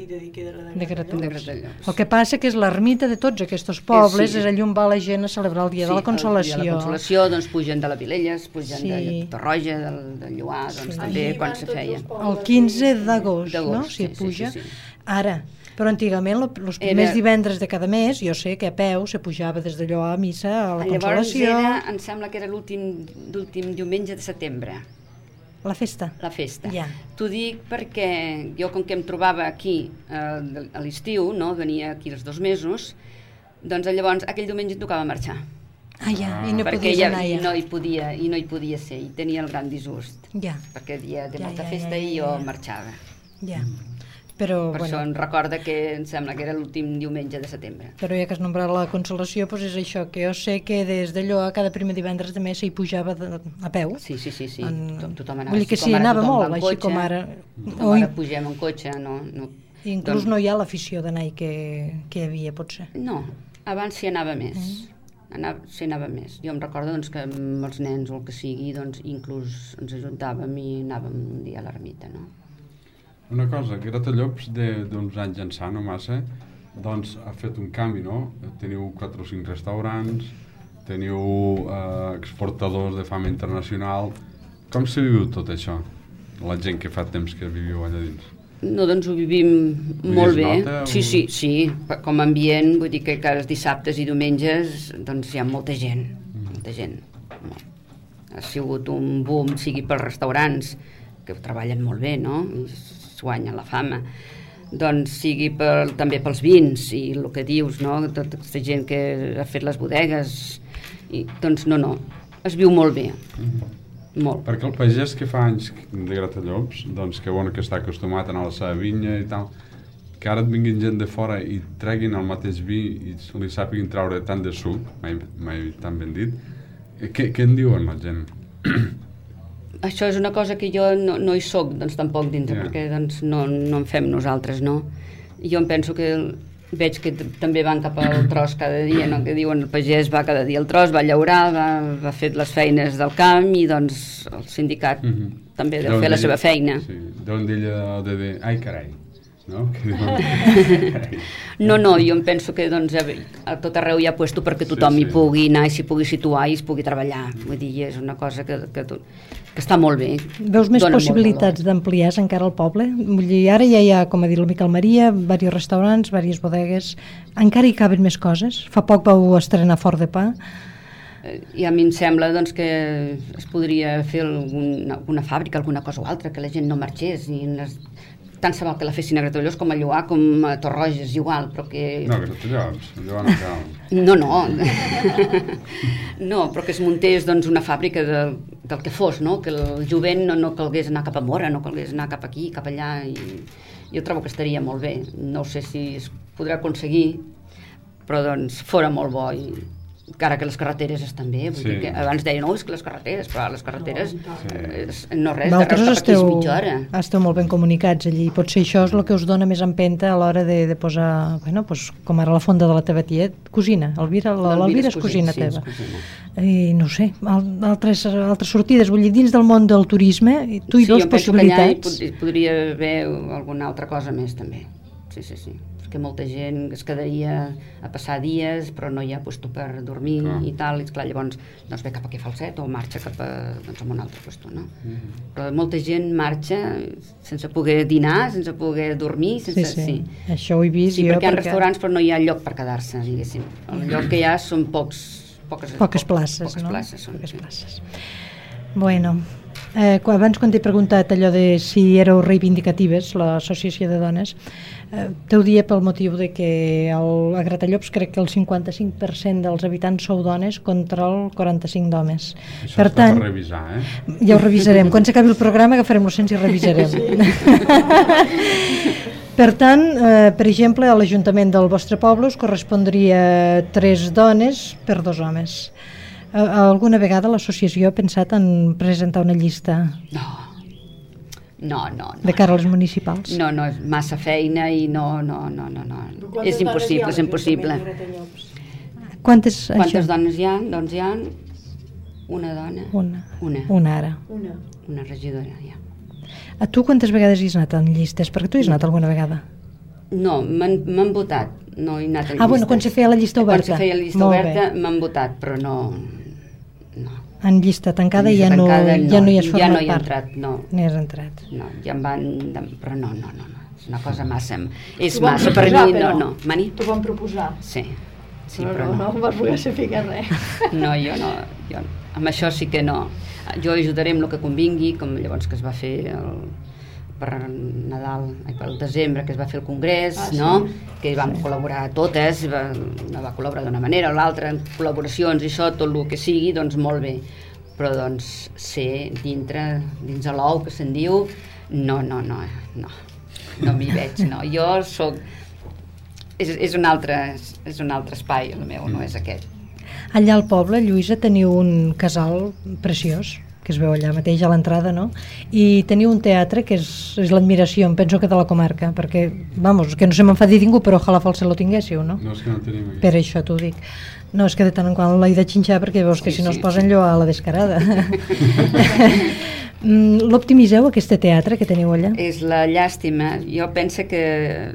De Gratallops. El que passa que és l'ermita de tots aquests pobles, és allà on va la gent a celebrar el dia de la Consolació. El dia de la Consolació, doncs pugen de la Vilelles, pugen de Torroja, del Lloar, doncs també quan se feia. El 15 d'agost, no? Si puja. Ara, però antigament, els primers divendres de cada mes, jo sé que a peu se pujava des de Lloar a missa a la Consolació. Llavors em sembla que era l'últim diumenge de setembre. La festa? La festa. Ja. T'ho dic perquè jo, com que em trobava aquí a l'estiu, no? Venia aquí els 2 mesos, doncs llavors aquell diumenge em tocava marxar. Ah, ja, i no perquè podies anar ja. I no hi podia ser, i tenia el gran disgust. Ja. Perquè dia de molta festa i jo marxava. Ja. Però, per això em recorda que em sembla que era l'últim diumenge de setembre. Però ja que has nombrat la Consolació, doncs és això, que jo sé que des d'allò a cada primer divendres de mes s'hi pujava a peu. Sí. Tothom anava. Vull dir que sí, anava molt, així com ara. Ara pugem en cotxe, no. Inclús no hi ha l'afició d'anar-hi que hi havia, potser. No, abans s'hi anava més. S'hi anava més. Jo em recordo doncs, que amb els nens o el que sigui, doncs, inclús ens ajuntàvem i anàvem un dia a l'ermita, no? Una cosa, Gratallops d'uns anys ençà, no massa, doncs ha fet un canvi, no? Teniu 4 o 5 restaurants, teniu exportadors de fama internacional. Com s'ha viviu tot això? La gent que fa temps que viviu allà dins? No, doncs ho vivim molt bé. Sí, com a ambient, vull dir que cada dissabtes i diumenges doncs hi ha molta gent, Ha sigut un boom, sigui pels restaurants, que treballen molt bé, no? I es guanyen la fama. Doncs sigui també pels vins i el que dius, no? Tota aquesta gent que ha fet les bodegues. I, doncs no, es viu molt bé. Molt. Perquè el pagès que fa anys de Gratallops, doncs que està acostumat a anar a la seva vinya i tal, que ara et vinguin gent de fora i treguin el mateix vi i li sàpiguin treure tant de suc, mai tan ben dit, què en diuen la gent? Això és una cosa que jo no hi soc, doncs, tampoc dintre, perquè doncs, no en fem nosaltres, no? Jo em penso que veig que també van cap al tros cada dia, no? Que diuen el pagès va cada dia al tros, va llaurar, va fer les feines del camp i doncs el sindicat també deu fer la seva feina. Sí, deuen dir-lla de dir, ai carai, no? No, jo em penso que doncs, a tot arreu hi ha puesto perquè tothom hi pugui anar i s'hi pugui situar i es pugui treballar. Vull dir, és una cosa que està molt bé. Veus més possibilitats d'ampliar encara el poble? Vull dir, ara ja hi ha, com ha dit el Miquel Maria, diversos restaurants, diverses bodegues. Encara hi caben més coses? Fa poc vau estrenar Fort de Pa. I a mi em sembla doncs, que es podria fer alguna fàbrica, alguna cosa o altra, que la gent no marxés i tant se val que la fessin a Gratallops com a Lloar, com a Torroja, és igual, però que... No, Gratallops, Lloar no cal. No. No, però que es muntés doncs, una fàbrica del que fos, no? Que el jovent no calgués anar cap a Mora, no calgués anar cap aquí, cap allà, i jo trobo que estaria molt bé. No sé si es podrà aconseguir, però doncs fora molt bo i encara que les carreteres estan bé, vull dir que abans deien, no, és que les carreteres, però les carreteres no res, de Reus cap aquí és mitja hora. Esteu molt ben comunicats allí, potser això és el que us dona més empenta a l'hora de posar, bueno, pues, com ara la fonda de la teva tiet, cosina, l'Elvira és cosina teva. I no sé, altres sortides, vull dir, dins del món del turisme, tu hi veus possibilitats? Sí, jo penso que allà podria haver alguna altra cosa més també, sí. Que molta gent es quedaria a passar dies però no hi ha lloc per dormir i tal, i esclar, llavors doncs ve cap aquí a Falset o marxa cap a un altre lloc, no? Però molta gent marxa sense poder dinar, sense poder dormir, Sí, això ho he vist jo. Sí, perquè hi ha restaurants però no hi ha lloc per quedar-se, diguéssim. El lloc que hi ha són poques places. Bueno, Abans quan t'he preguntat allò de si éreu reivindicatives, l'associació de dones, t'ho dia pel motiu de que a Gratallops crec que el 55% dels habitants sou dones contra el 45% d'homes. Això per tant, per revisar, ja ho revisarem. Quan s'acabi el programa agafarem el cens i revisarem. Per tant, per exemple, a l'Ajuntament del vostre poble us correspondria 3 dones per 2 homes. Alguna vegada l'associació ha pensat en presentar una llista? No. De cara a les municipals? No, és massa feina i no. És impossible. Quantes dones hi ha? Doncs hi ha una dona. Una ara. Una regidora, ja. A tu quantes vegades hi has anat en llistes? Perquè tu hi has anat alguna vegada? No, m'han votat. No he anat en llistes. Bueno, quan se feia la llista oberta. Quan se feia la llista oberta m'han votat, però no. En llista tancada ja no hi has format part. Ja no hi he entrat, no. No hi has entrat. No, ja em van... Però no. És una cosa massa... És massa per mi, no. Mani? T'ho van proposar? Sí, però no em vas voler ficar res. No, jo no. Amb això sí que no. Jo ajudaré amb el que convingui, com llavors que es va fer per Nadal, pel desembre, que es va fer el congrés, no? Que hi vam col·laborar totes, una va col·laborar d'una manera o l'altra, en col·laboracions i això, tot el que sigui, doncs molt bé. Però doncs ser dins de l'ou, que se'n diu, no m'hi veig, no. Jo soc... És un altre espai, el meu, no és aquest. Allà al poble, Lluïsa, teniu un casal preciós, que es veu allà mateix a l'entrada, no? I teniu un teatre que és l'admiració, em penso que de la comarca, perquè, vamos, que no se m'enfadi ningú, però ojalà Falset lo tinguéssiu, no? No, és que no tenim aquí. Per això t'ho dic. No, és que de tant en quant l'he de xinxar perquè veus que si no es posen allò a la descarada. L'optimiseu, aquest teatre que teniu allà? És la llàstima. Jo penso que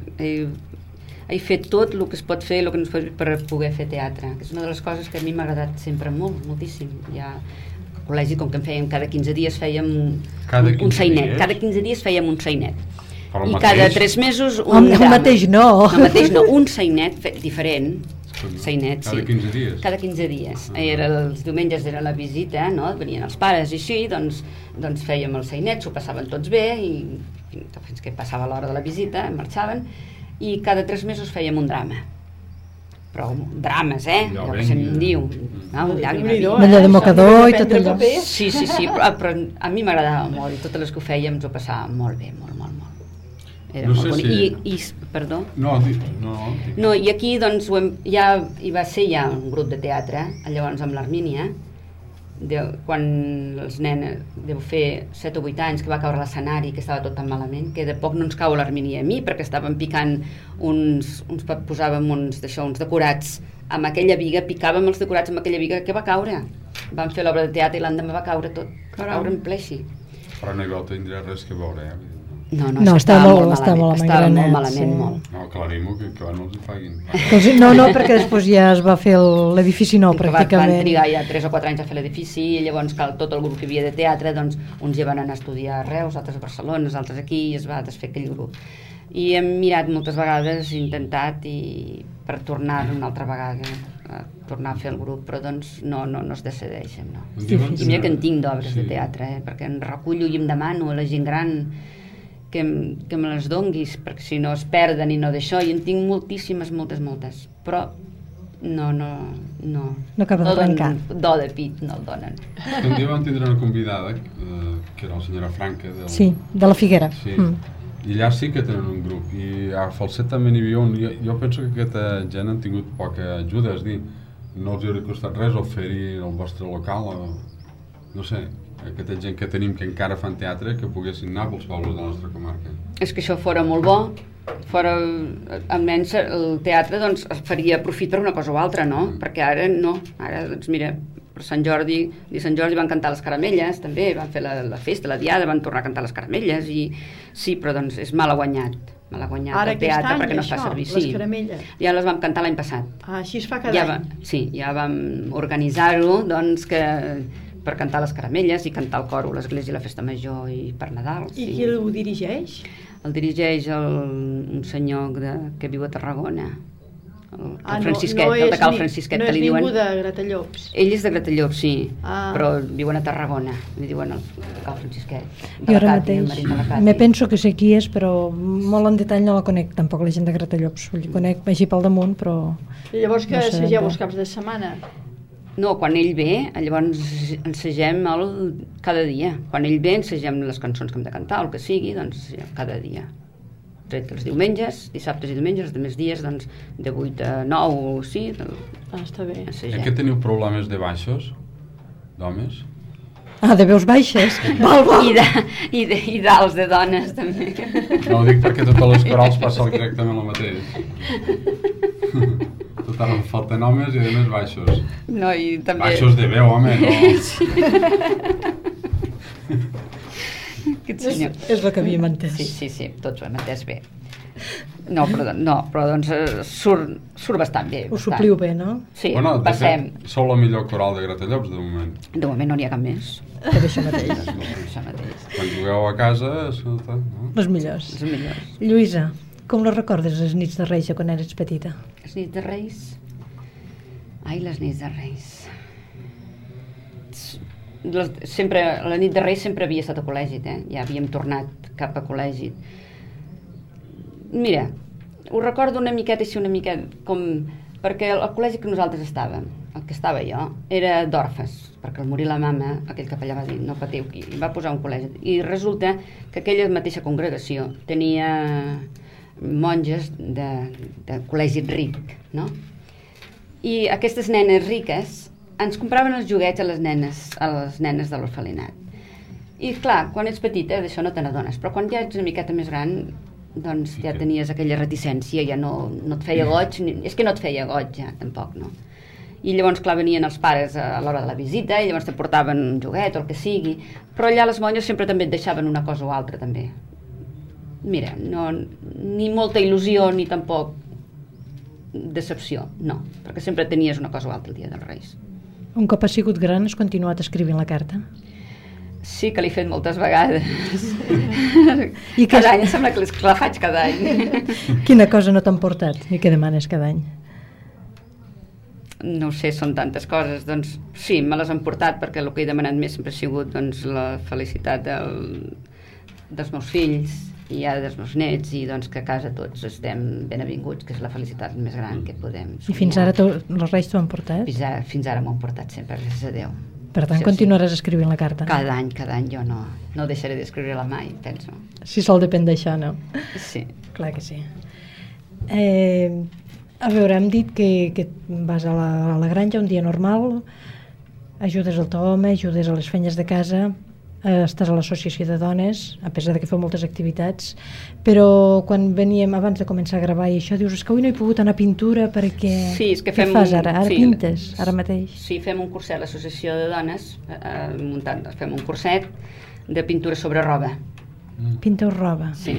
he fet tot el que es pot fer, el que no es pot fer per poder fer teatre, que és una de les coses que a mi m'ha agradat sempre moltíssim. Ja al col·legi, com que en fèiem cada 15 dies fèiem un sainet. Cada 15 dies fèiem un sainet. I cada 3 mesos un drama. El mateix no. El mateix no, un sainet diferent. Sainet, cada 15 dies? Cada 15 dies. Els diumenges era la visita, no? Venien els pares i així, doncs fèiem el sainet, s'ho passaven tots bé i fins que passava l'hora de la visita, marxaven, i cada 3 mesos fèiem un drama. Però drames, allò que se'n diu. Allò de mocador i tot allò. Sí, però a mi m'agradava molt i totes les que ho fèiem ens ho passàvem molt bé, molt. Era no molt bonic. Perdó? No, i aquí doncs ja hi va ser ja un grup de teatre, llavors amb l'Armínia, quan els nens deu fer 7 o 8 anys que va caure a l'escenari, que estava tot tan malament, que de poc no ens cau l'Armínia a mi, perquè estàvem picant posàvem uns decorats amb aquella viga, picàvem els decorats amb aquella viga que va caure. Vam fer l'obra de teatre i l'endemà va caure tot, va caure en ple així. Però no hi va tindre res que veure, No, estava molt malament, sí. molt. No, aclarim-ho, que no els hi facin. No, perquè després ja es va fer l'edifici nou, pràcticament. Van trigar ja 3 o 4 anys a fer l'edifici i llavors tot el grup que hi havia de teatre, doncs uns ja van anar a estudiar a Reus, altres a Barcelona, altres aquí, i es va desfer aquell grup. I hem mirat moltes vegades, intentat per tornar una altra vegada a tornar a fer el grup, però doncs no es decideixen, no. I mira que en tinc d'obres de teatre, perquè en recullo i em demano a la gent gran que me les donguis, perquè si no es perden i no d'això, i en tinc moltíssimes, moltes, però no acaba d'arrencar. Do de pit no el donen. Un dia vam tindre una convidada, que era la senyora Franca. Sí, de la Figuera. Sí, i allà sí que tenen un grup, i a Falset també n'hi havia un. Jo penso que aquesta gent han tingut poca ajuda, és dir, no els hauria costat res oferir el vostre local, no sé, aquesta gent que tenim que encara fan teatre, que poguessin anar pels pobles de la nostra comarca. És que això fora molt bo, almenys el teatre doncs faria profit per una cosa o altra, no? Perquè ara no, doncs mira, per Sant Jordi van cantar les caramelles, també van fer la festa, la diada, van tornar a cantar les caramelles, i sí, però doncs és mal guanyat el teatre perquè no es fa servir. Les caramelles? Ja les vam cantar l'any passat. Així es fa cada any? Sí, ja vam organitzar-ho, doncs per cantar les caramelles i cantar el coro a l'església, la festa major i per Nadal. I qui ho dirigeix? El dirigeix un senyor que viu a Tarragona, el Francisquet, el de Cal Francisquet, no que li diuen. No és ningú de Gratallops. Ell és de Gratallops, sí, però viuen a Tarragona, li diuen el Cal Francisquet. Jo ara mateix me penso que sé qui és, però molt en detall no la conec, tampoc la gent de Gratallops. La conec així pel damunt, però... I llavors que assageu els caps de setmana? No, quan ell ve, llavors ensagem cada dia. Quan ell ve, ensagem les cançons que hem de cantar, el que sigui, doncs cada dia. Tret els diumenges, dissabtes i diumenges, els altres dies, doncs, de 8 a 9 o sí. Està bé. És que teniu problemes de baixos, d'homes? Ah, de veus baixes? I d'alts de dones, també. No, ho dic perquè totes les corals passa exactament el mateix. Tot ara falten homes i a més baixos. No, i també... Baixos de veu, home, no. Sí. És el que havíem entès. Sí, tots ho hem entès bé. No, però doncs surt bastant bé. Ho supliu bé, no? Sí, bueno, passem. Sou la millor coral de Gratallops, de moment. De moment no n'hi ha cap més. Per això mateix. Quan jugueu a casa, escolta, no? Les millors. Lluïsa, com les recordes, les nits de Reis, quan eres petita? Les nits de Reis? Ai, les nits de Reis. Sempre, la nit de Reis sempre havia estat a col·legi, ja havíem tornat cap a col·legi. Mira, ho recordo una miqueta així, una miqueta com... Perquè el col·legi que nosaltres estàvem, el que estava jo, era d'orfes, perquè al morir la mama, aquell capellà va dir, no patiu, i va posar un col·legi. I resulta que aquella mateixa congregació tenia monges de col·legi ric, no? I aquestes nenes riques ens compraven els joguets a les nenes de l'orfelinat. I clar, quan ets petita d'això no te n'adones, però quan ja ets una miqueta més gran, doncs ja tenies aquella reticència, ja no et feia goig, és que no et feia goig ja, tampoc, no? I llavors, clar, venien els pares a l'hora de la visita i llavors te portaven un joguet o el que sigui, però allà les monges sempre també et deixaven una cosa o altra, també. Mira, ni molta il·lusió ni tampoc decepció, no, perquè sempre tenies una cosa o altra el dia dels Reis. Un cop has sigut gran, has continuat escrivint la carta? Sí, que l'he fet moltes vegades. I cada any, em sembla que la faig cada any. Quina cosa no t'han portat i què demanes cada any? No ho sé, són tantes coses. Doncs sí, me les han portat perquè el que he demanat més sempre ha sigut doncs, la felicitat dels meus fills i ja dels meus nets i doncs que a casa tots estem ben avinguts, que és la felicitat més gran que podem somiar. I fins ara els Reis t'ho han portat? Fins ara m'ho han portat sempre, gràcies a Déu. Per tant, continuaràs escrivint la carta? Cada any jo no deixaré d'escriure-la mai, penso. Si sol depèn d'això, no? Sí. Clar que sí. A veure, hem dit que vas a la granja un dia normal, ajudes el teu home, ajudes a les feines de casa, estàs a l'associació de dones, a pesar que feu moltes activitats, però quan veníem abans de començar a gravar i això, dius, és que avui no he pogut anar a pintura perquè... Sí, és que què fas ara? Ara pintes, ara mateix? Sí, fem un curset a l'associació de dones, fem un curset de pintura sobre roba. Pinteu roba? Sí.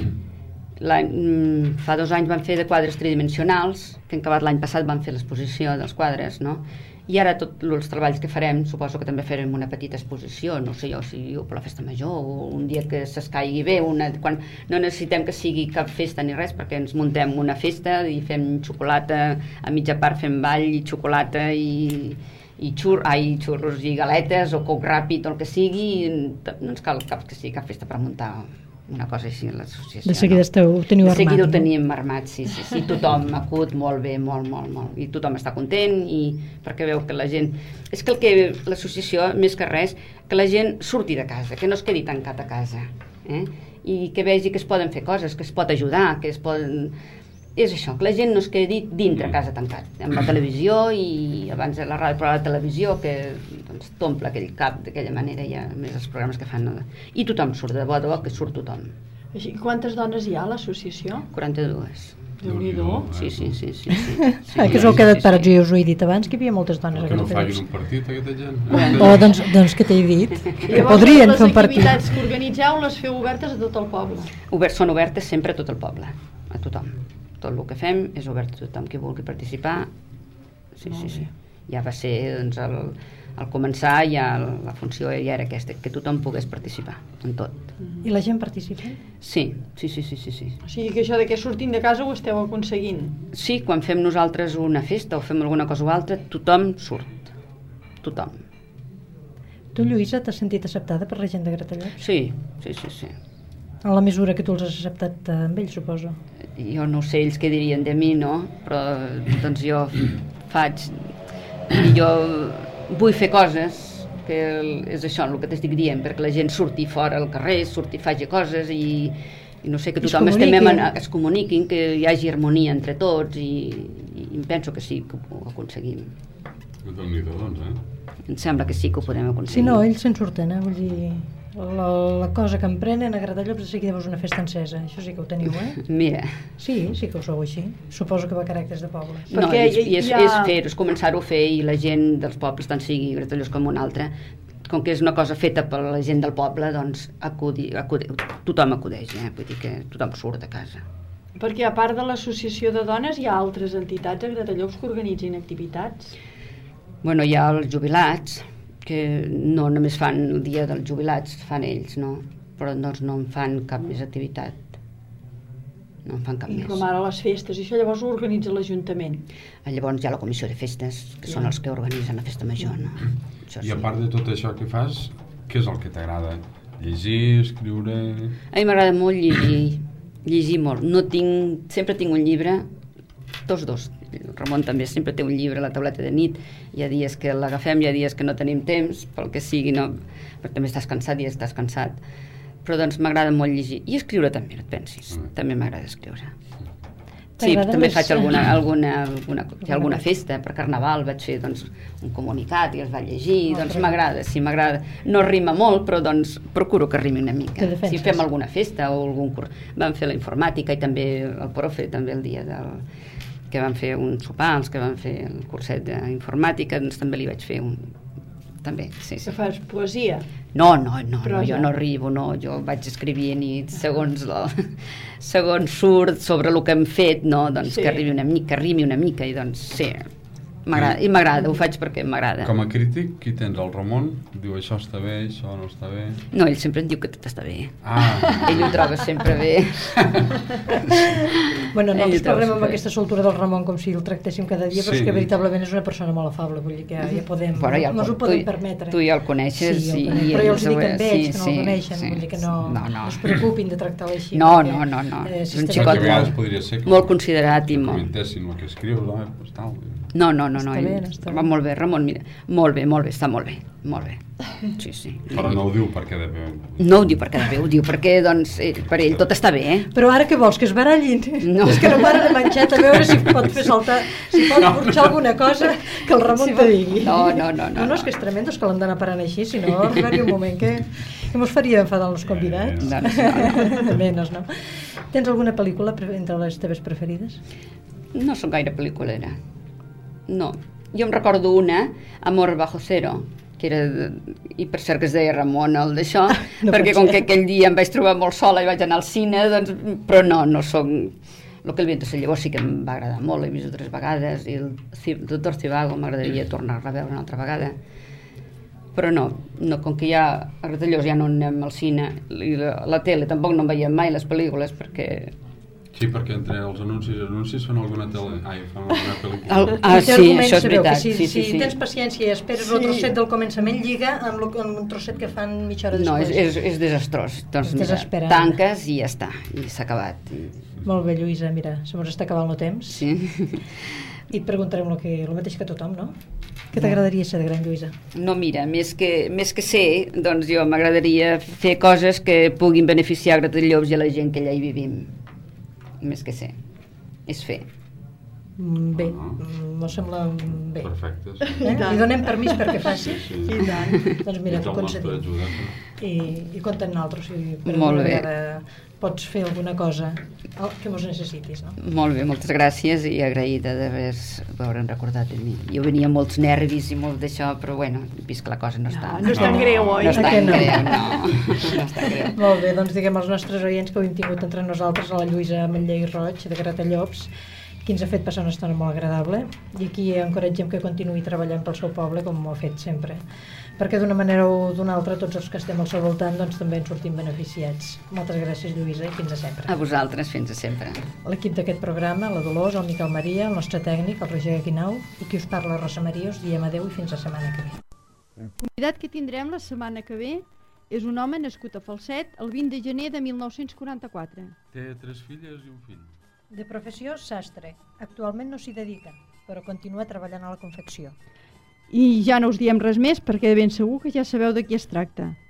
Fa 2 anys van fer de quadres tridimensionals, que en acabat l'any passat van fer l'exposició dels quadres, no? I ara tots els treballs que farem, suposo que també farem una petita exposició, no sé jo, si per la festa major o un dia que s'escaigui bé, quan no necessitem que sigui cap festa ni res, perquè ens muntem una festa i fem xocolata, a mitja part fem ball i xocolata i xurros i galetes o coc ràpid o el que sigui, no ens cal cap festa per muntar una cosa així a l'associació. De seguida ho teniu armat. De seguida ho tenim armat, sí. Tothom acut molt bé, molt. I tothom està content perquè veu que la gent... És que l'associació, més que res, que la gent surti de casa, que no es quedi tancat a casa. I que vegi que es poden fer coses, que es pot ajudar, que es poden... És això, que la gent no es quedi dintre casa tancat. Amb la televisió i abans de la ràdio, però la televisió que doncs, t'omple aquell cap d'aquella manera, ja més els programes que fan. I tothom surt, de bo que surt tothom. Quantes dones hi ha a l'associació? 42. Déu-n'hi-do. Sí. Que us heu quedat parats, jo us ho he dit abans, que hi havia moltes dones. Que no facin un partit, aquesta gent. Doncs què t'he dit? Que podrien fer un partit. Les activitats que organitzeu les feu obertes a tot el poble? Són obertes sempre a tot el poble, a tothom. Tot el que fem és obert a tothom qui vulgui participar. Sí. Ja va ser doncs, al començar ja la funció ja era aquesta, que tothom pogués participar en tot. I la gent participa? Sí. O sigui que això de que sortim de casa ho esteu aconseguint? Sí, quan fem nosaltres una festa o fem alguna cosa o altra, tothom surt. Tothom. Tu, Lluïsa, t'has sentit acceptada per la gent de Gratallops? Sí. En la mesura que tu els has acceptat amb ells, suposo. Jo no sé ells què dirien de mi, no? Però doncs jo vull fer coses que és això el que t'estic dient, perquè la gent surti fora al carrer, faci coses i no sé, que tothom es comuniquin, que hi hagi harmonia entre tots i penso que sí que ho aconseguim. Déu-n'hi-do, doncs, Em sembla que sí que ho podem aconseguir. Si no, ells se'n surten, vull dir... La cosa que em prenen a Gratallops de seguida veus una festa encesa, això sí que ho teniu, Mira. Sí que ho sou així. Suposo que va caràcters de poble. No, és fer-ho, és començar-ho a fer i la gent dels pobles, tant sigui Gratallops com un altre, com que és una cosa feta per la gent del poble, doncs tothom acudeix, vull dir que tothom surt de casa. Perquè a part de l'associació de dones hi ha altres entitats a Gratallops que organitzin activitats? Bueno, hi ha els jubilats, que no només fan el dia dels jubilats, fan ells, no? Però doncs no en fan cap més activitat. No en fan cap més. I com ara les festes, i això llavors ho organitza l'Ajuntament? Llavors hi ha la comissió de festes, que són els que organitzen la festa major, no? I a part de tot això que fas, què és el que t'agrada? Llegir, escriure... A mi m'agrada molt llegir molt. Sempre tinc un llibre, dos. El Ramon també sempre té un llibre a la tauleta de nit. Hi ha dies que l'agafem, hi ha dies que no tenim temps, pel que sigui, no, perquè també estàs cansat i estàs cansat. Però doncs m'agrada molt llegir. I escriure també, no et pensis. També m'agrada escriure. Sí, també faig alguna festa, per Carnaval vaig fer doncs, un comunicat i els vaig llegir, doncs m'agrada, sí, m'agrada. No rima molt, però doncs procuro que rimi una mica. Si fem alguna festa o algun curs. Vam fer la informàtica i també el profe, també el dia que van fer un sopar, els que van fer el curset d'informàtica, doncs també li vaig fer un... També, sí. Que fas poesia? No, jo no arribo, no, jo vaig escrivint i segons surt sobre el que hem fet, no, doncs que rimi una mica i doncs sí, m'agrada, ho faig perquè m'agrada. Com a crític, qui tens? El Ramon? Diu això està bé, això no està bé... No, ell sempre em diu que tot està bé. Ell ho troba sempre bé. Bueno, no ens parlem amb aquesta soltura del Ramon com si el tractéssim cada dia, però és que veritablement és una persona molt afable, vull dir que ja podem... No us ho podem permetre. Tu ja el coneixes. Sí, però jo els dic amb ells, que no el coneixen, vull dir que no es preocupin de tractar-lo així. No. És un xicot molt considerat i molt... Comentessin el que escrius, doncs tal... No, va molt bé, Ramon, mira, molt bé, està molt bé, sí. Però no ho diu perquè de bé. No ho diu perquè de bé, ho diu perquè, doncs, per ell tot està bé, Però ara què vols, que es barallin? No. És que no para de menjar, a veure si pot fer saltar, si pot burxar alguna cosa que el Ramon te digui. No, és que és tremendo, és que l'hem d'anar parant així, si no arribaria un moment que mos faria enfadar els convidats. De menys, no? Tens alguna pel·lícula entre les teves preferides? No soc gaire pel·lículera. No, jo em recordo una, Amor bajo cero, que era, i per cert que es deia Ramon el d'això, perquè com que aquell dia em vaig trobar molt sola i vaig anar al cine, doncs, però no soc... Lo que el viento se llevó sí que em va agradar molt, l'he vist 3 vegades, i el Doctor Zivago m'agradaria tornar-la a veure una altra vegada. Però no, com que ja a Gratallops ja no anem al cine, i la tele tampoc no en veiem mai les pel·lícules, perquè... Sí, perquè entre els anuncis fan alguna pel·lícula. Sí, això és veritat. Si tens paciència i esperes el trosset del començament, lliga amb un trosset que fan mitja hora després. No, és desastrós. Doncs mira, tanques i ja està, i s'ha acabat. Molt bé, Lluïsa, mira, se mos està acabant el temps. Sí. I et preguntarem el mateix que tothom, no? Què t'agradaria ser de gran, Lluïsa? No, mira, més que ser, doncs jo m'agradaria fer coses que puguin beneficiar a Gratallops i a la gent que allà hi vivim. Més que ser, és fer. Bé, m'ho sembla bé. Perfecte. Li donem permís perquè faci. Sí. I tant. Doncs mira, t'ho concedim. I compta en nosaltres, si per alguna vegada pots fer alguna cosa que mos necessitis, no? Molt bé, moltes gràcies i agraïda d'haver-en recordat de mi. Jo venia amb molts nervis i molt d'això, però bueno, vist que la cosa no està... No és tan greu, oi? No és tan greu, no està greu. Molt bé, doncs diguem als nostres oients que ho hem tingut entre nosaltres a la Lluïsa Ametller i Roig, de Gratallops, que ens ha fet passar una estona molt agradable, i aquí encoratgem que continuï treballant pel seu poble com ho ha fet sempre, perquè d'una manera o d'una altra tots els que estem al seu voltant doncs, també en sortim beneficiats. Moltes gràcies, Lluïsa, i fins a sempre. A vosaltres, fins a sempre. L'equip d'aquest programa, la Dolors, el Miquel Maria, el nostre tècnic, el Roger Guinau, i qui us parla, Rosa Maria, us diem adeu i fins la setmana que ve. El convidat que tindrem la setmana que ve és un home nascut a Falset el 20 de gener de 1944. Té 3 filles i un fill. De professió, sastre. Actualment no s'hi dedica, però continua treballant a la confecció. I ja no us diem res més perquè de ben segur que ja sabeu de qui es tracta.